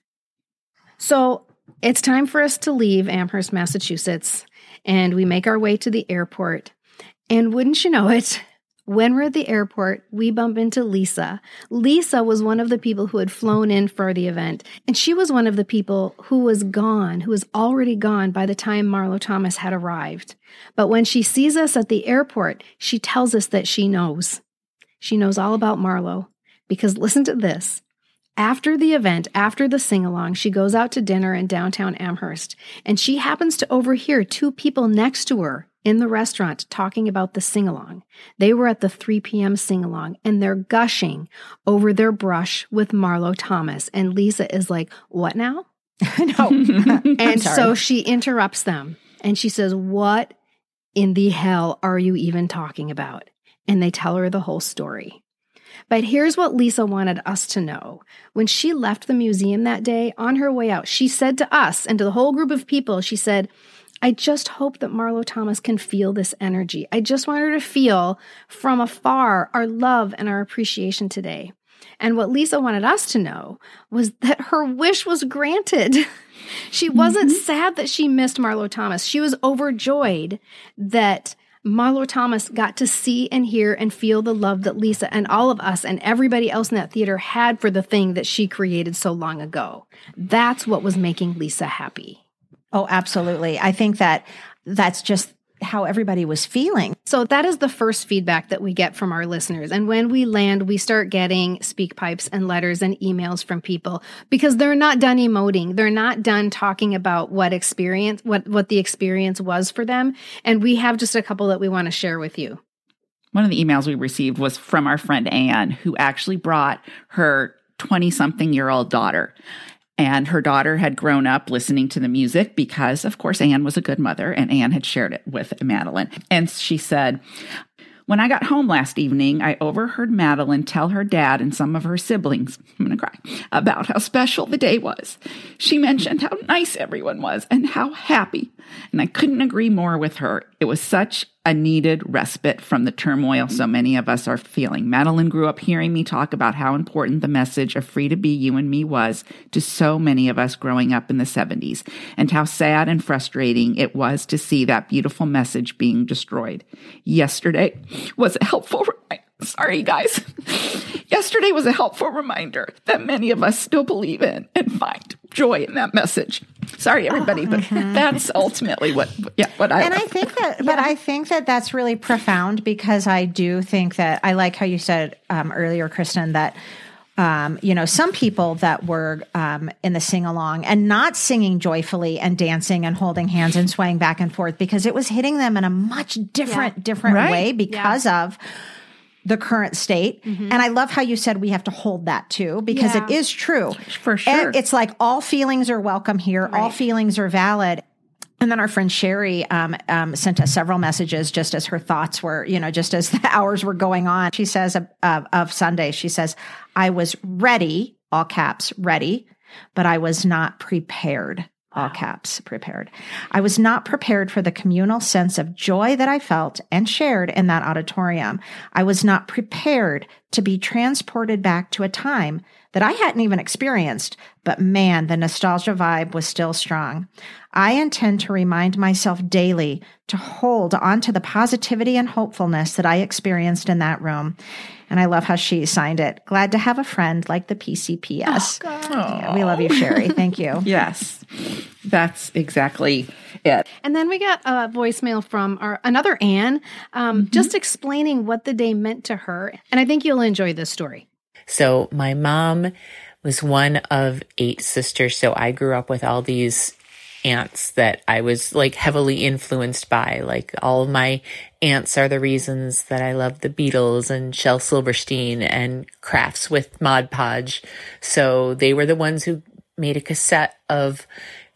So it's time for us to leave Amherst, Massachusetts, and we make our way to the airport. And wouldn't you know it, when we're at the airport, we bump into Lisa. Lisa was one of the people who had flown in for the event, and she was one of the people who was gone, who was already gone by the time Marlo Thomas had arrived. But when she sees us at the airport, she tells us that she knows. She knows all about Marlo, because listen to this. After the event, after the sing-along, she goes out to dinner in downtown Amherst, and she happens to overhear two people next to her in the restaurant talking about the sing-along. They were at the three p.m. sing-along, and they're gushing over their brush with Marlo Thomas. And Lisa is like, what now? No. And so she interrupts them, and she says, what in the hell are you even talking about? And they tell her the whole story. But here's what Lisa wanted us to know. When she left the museum that day, on her way out, she said to us and to the whole group of people, she said, I just hope that Marlo Thomas can feel this energy. I just want her to feel from afar our love and our appreciation today. And what Lisa wanted us to know was that her wish was granted. She wasn't mm-hmm. sad that she missed Marlo Thomas. She was overjoyed that Marlo Thomas got to see and hear and feel the love that Lisa and all of us and everybody else in that theater had for the thing that she created so long ago. That's what was making Lisa happy. Oh, absolutely. I think that that's just how everybody was feeling. So that is the first feedback that we get from our listeners. And when we land, we start getting speak pipes and letters and emails from people because they're not done emoting. They're not done talking about what experience, what, what the experience was for them. And we have just a couple that we want to share with you. One of the emails we received was from our friend Anne, who actually brought her twenty-something-year-old daughter. And her daughter had grown up listening to the music because, of course, Anne was a good mother, and Anne had shared it with Madeline. And she said, when I got home last evening, I overheard Madeline tell her dad and some of her siblings, I'm going to cry, about how special the day was. She mentioned how nice everyone was and how happy. And I couldn't agree more with her. It was such a needed respite from the turmoil so many of us are feeling. Madeline grew up hearing me talk about how important the message of Free to Be You and Me was to so many of us growing up in the seventies, and how sad and frustrating it was to see that beautiful message being destroyed. Yesterday was a helpful reminder. Sorry, guys. Yesterday was a helpful reminder that many of us still believe in and find joy in that message. Sorry, everybody, but mm-hmm. that's ultimately what, yeah, what I. And love. I think that, yeah. but I think that that's really profound because I do think that I like how you said um, earlier, Kristen, that. Um, you know, some people that were um, in the sing-along and not singing joyfully and dancing and holding hands and swaying back and forth because it was hitting them in a much different, yeah. different right. way because yeah. of the current state. Mm-hmm. And I love how you said we have to hold that too, because yeah. it is true. For sure. And it's like all feelings are welcome here. Right. All feelings are valid. And then our friend Sherry um, um, sent us several messages just as her thoughts were, you know, just as the hours were going on. She says of, of, of Sunday, she says, I was ready, all caps, ready, but I was not prepared, all caps, prepared. I was not prepared for the communal sense of joy that I felt and shared in that auditorium. I was not prepared to be transported back to a time that I hadn't even experienced, but man, the nostalgia vibe was still strong. I intend to remind myself daily to hold on to the positivity and hopefulness that I experienced in that room. And I love how she signed it. Glad to have a friend like the P C P S. Oh, yeah, we love you, Sherry. Thank you. Yes, that's exactly it. And then we got a voicemail from our another Anne, um, mm-hmm. just explaining what the day meant to her. And I think you'll enjoy this story. So my mom was one of eight sisters. So I grew up with all these aunts that I was like heavily influenced by. Like all of my aunts are the reasons that I love the Beatles and Shel Silverstein and crafts with Mod Podge. So they were the ones who made a cassette of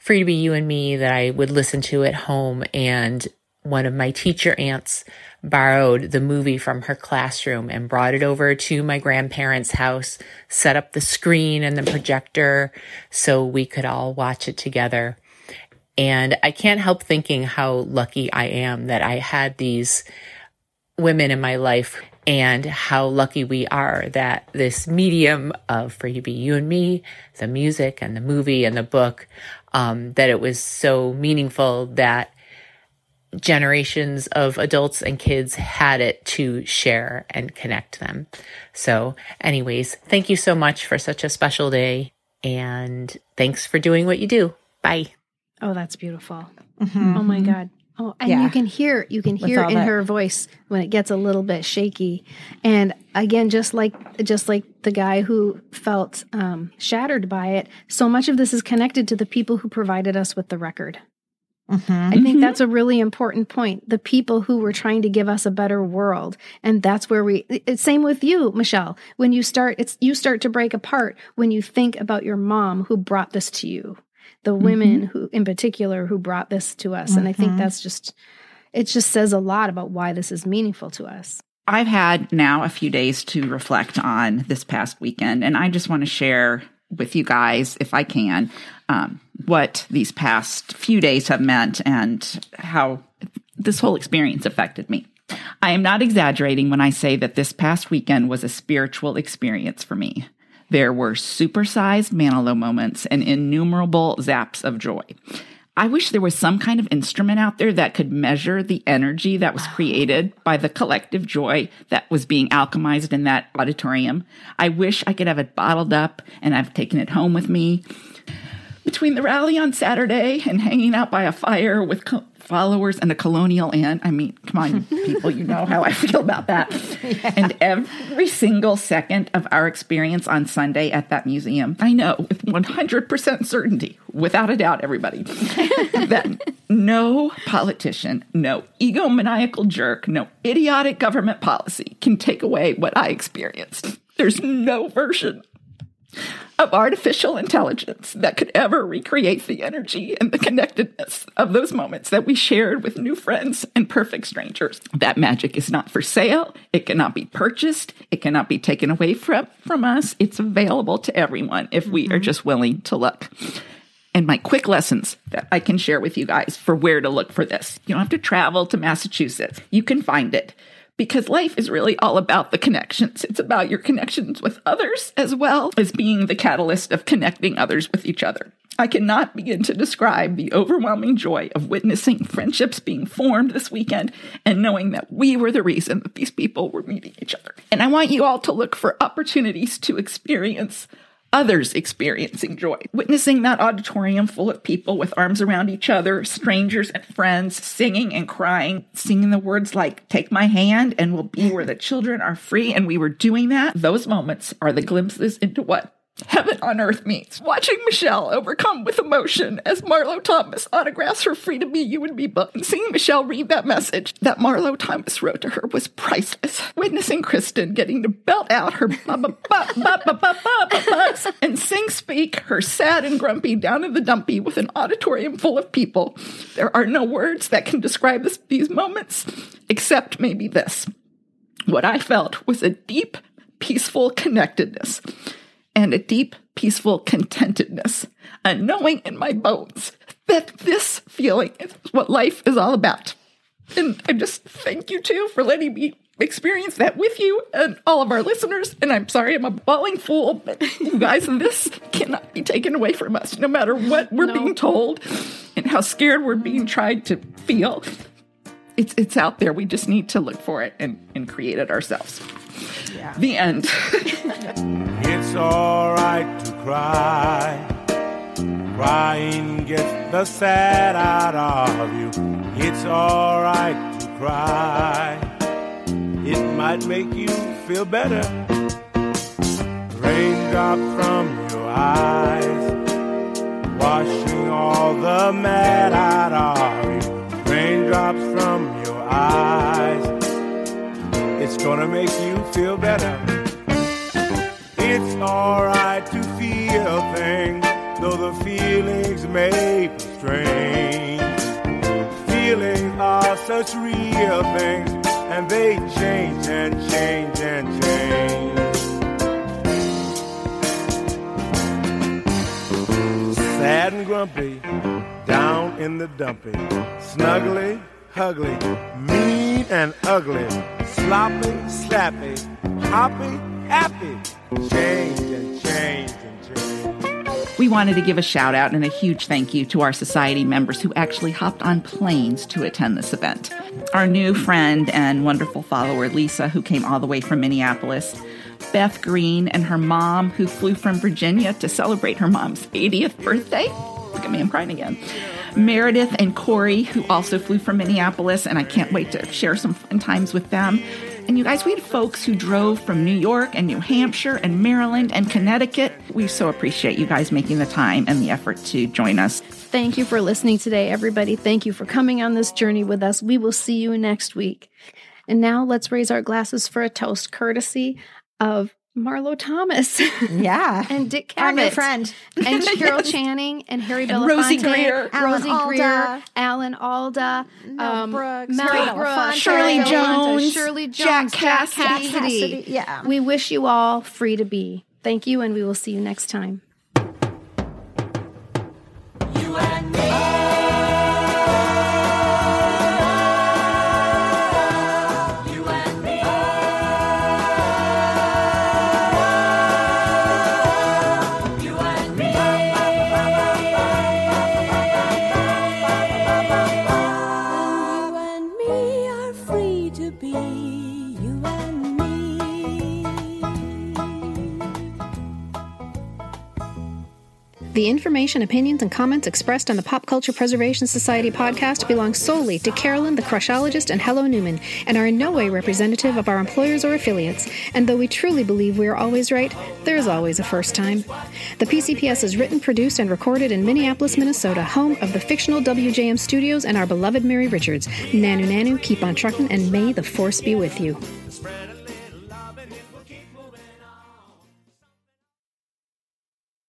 Free to Be You and Me that I would listen to at home. And one of my teacher aunts borrowed the movie from her classroom and brought it over to my grandparents' house, set up the screen and the projector so we could all watch it together. And I can't help thinking how lucky I am that I had these women in my life, and how lucky we are that this medium of Free to Be You and Me, the music and the movie and the book, um, that it was so meaningful that generations of adults and kids had it to share and connect them. So anyways, thank you so much for such a special day, and thanks for doing what you do. Bye. Oh, that's beautiful. Mm-hmm. Oh my God. Oh, and Yeah. you can hear, you can hear in that- her voice when it gets a little bit shaky. And again, just like, just like the guy who felt um, shattered by it, so much of this is connected to the people who provided us with the record. Mm-hmm. I think that's a really important point. The people who were trying to give us a better world. And that's where we, it's same with you, Michelle. When you start, it's, you start to break apart when you think about your mom who brought this to you. The women mm-hmm. who, in particular, who brought this to us. Mm-hmm. And I think that's just, it just says a lot about why this is meaningful to us. I've had now a few days to reflect on this past weekend, and I just want to share with you guys, if I can, um, what these past few days have meant and how this whole experience affected me. I am not exaggerating when I say that this past weekend was a spiritual experience for me. There were supersized Manilow moments and innumerable zaps of joy. I wish there was some kind of instrument out there that could measure the energy that was created by the collective joy that was being alchemized in that auditorium. I wish I could have it bottled up and I've taken it home with me. Between the rally on Saturday and hanging out by a fire with co- followers and a colonial aunt, I mean, come on, people, you know how I feel about that. Yeah. And every single second of our experience on Sunday at that museum, I know with one hundred percent certainty, without a doubt, everybody, that no politician, no egomaniacal jerk, no idiotic government policy can take away what I experienced. There's no version of artificial intelligence that could ever recreate the energy and the connectedness of those moments that we shared with new friends and perfect strangers. That magic is not for sale. It cannot be purchased. It cannot be taken away from, from us. It's available to everyone if we mm-hmm. are just willing to look. And my quick lessons that I can share with you guys for where to look for this. You don't have to travel to Massachusetts. You can find it. Because life is really all about the connections. It's about your connections with others as well as being the catalyst of connecting others with each other. I cannot begin to describe the overwhelming joy of witnessing friendships being formed this weekend and knowing that we were the reason that these people were meeting each other. And I want you all to look for opportunities to experience others experiencing joy. Witnessing that auditorium full of people with arms around each other, strangers and friends, singing and crying, singing the words like, "Take my hand and we'll be where the children are free." And we were doing that. Those moments are the glimpses into what heaven on earth means. Watching Michelle overcome with emotion as Marlo Thomas autographs her Free to Be You and Me book, and seeing Michelle read that message that Marlo Thomas wrote to her was priceless. Witnessing Kristen getting to belt out her ba-ba-ba-ba-ba-ba-ba-ba and sing speak her sad and grumpy Down in the Dumpy with an auditorium full of people. There are no words that can describe this, these moments except maybe this. What I felt was a deep, peaceful connectedness. And a deep, peaceful contentedness, a knowing in my bones that this feeling is what life is all about. And I just thank you, too, for letting me experience that with you and all of our listeners. And I'm sorry I'm a bawling fool, but you guys, this cannot be taken away from us, no matter what we're no. being told and how scared we're being tried to feel. It's it's out there. We just need to look for it and, and create it ourselves. Yeah. The end. It's all right to cry. Crying gets the sad out of you. It's all right to cry. It might make you feel better. Raindrops from your eyes, washing all the mad out of you. Raindrops from your eyes, it's gonna make you feel better. It's alright to feel things though the feelings may be strange. Feelings are such real things, and they change and change and change. Sad and grumpy, down in the dumpy, snuggly, ugly, mean and ugly, sloppy, slappy, hoppy, happy, change and change and change. We wanted to give a shout out and a huge thank you to our society members who actually hopped on planes to attend this event. Our new friend and wonderful follower, Lisa, who came all the way from Minneapolis, Beth Green and her mom, who flew from Virginia to celebrate her mom's eightieth birthday. Look at me, I'm crying again. Meredith and Corey, who also flew from Minneapolis, and I can't wait to share some fun times with them. And you guys, we had folks who drove from New York and New Hampshire and Maryland and Connecticut. We so appreciate you guys making the time and the effort to join us. Thank you for listening today, everybody. Thank you for coming on this journey with us. We will see you next week. And now let's raise our glasses for a toast, courtesy of Marlo Thomas. Yeah. and Dick Cavett. Our new friend. And Carol Channing and Harry And Belafonte. Rosie Greer. Rosie Alan Greer. Alda. Alan Alda. Mel um, Brooks. Mel Harry Brooks. Belafonte. Shirley Harry Belafonte, Jones. Shirley Jones. Jack Jack Cassidy. Cassidy. Cassidy, yeah. We wish you all free to be. Thank you, and we will see you next time. You and me. You and me. You and me. You and me are free to be you and me. The information, opinions, and comments expressed on the Pop Culture Preservation Society podcast belong solely to Carolyn, the Crushologist, and Hello Newman, and are in no way representative of our employers or affiliates. And though we truly believe we are always right, there is always a first time. The P C P S is written, produced, and recorded in Minneapolis, Minnesota, home of the fictional W J M Studios and our beloved Mary Richards. Nanu Nanu, keep on trucking, and may the force be with you. Spread a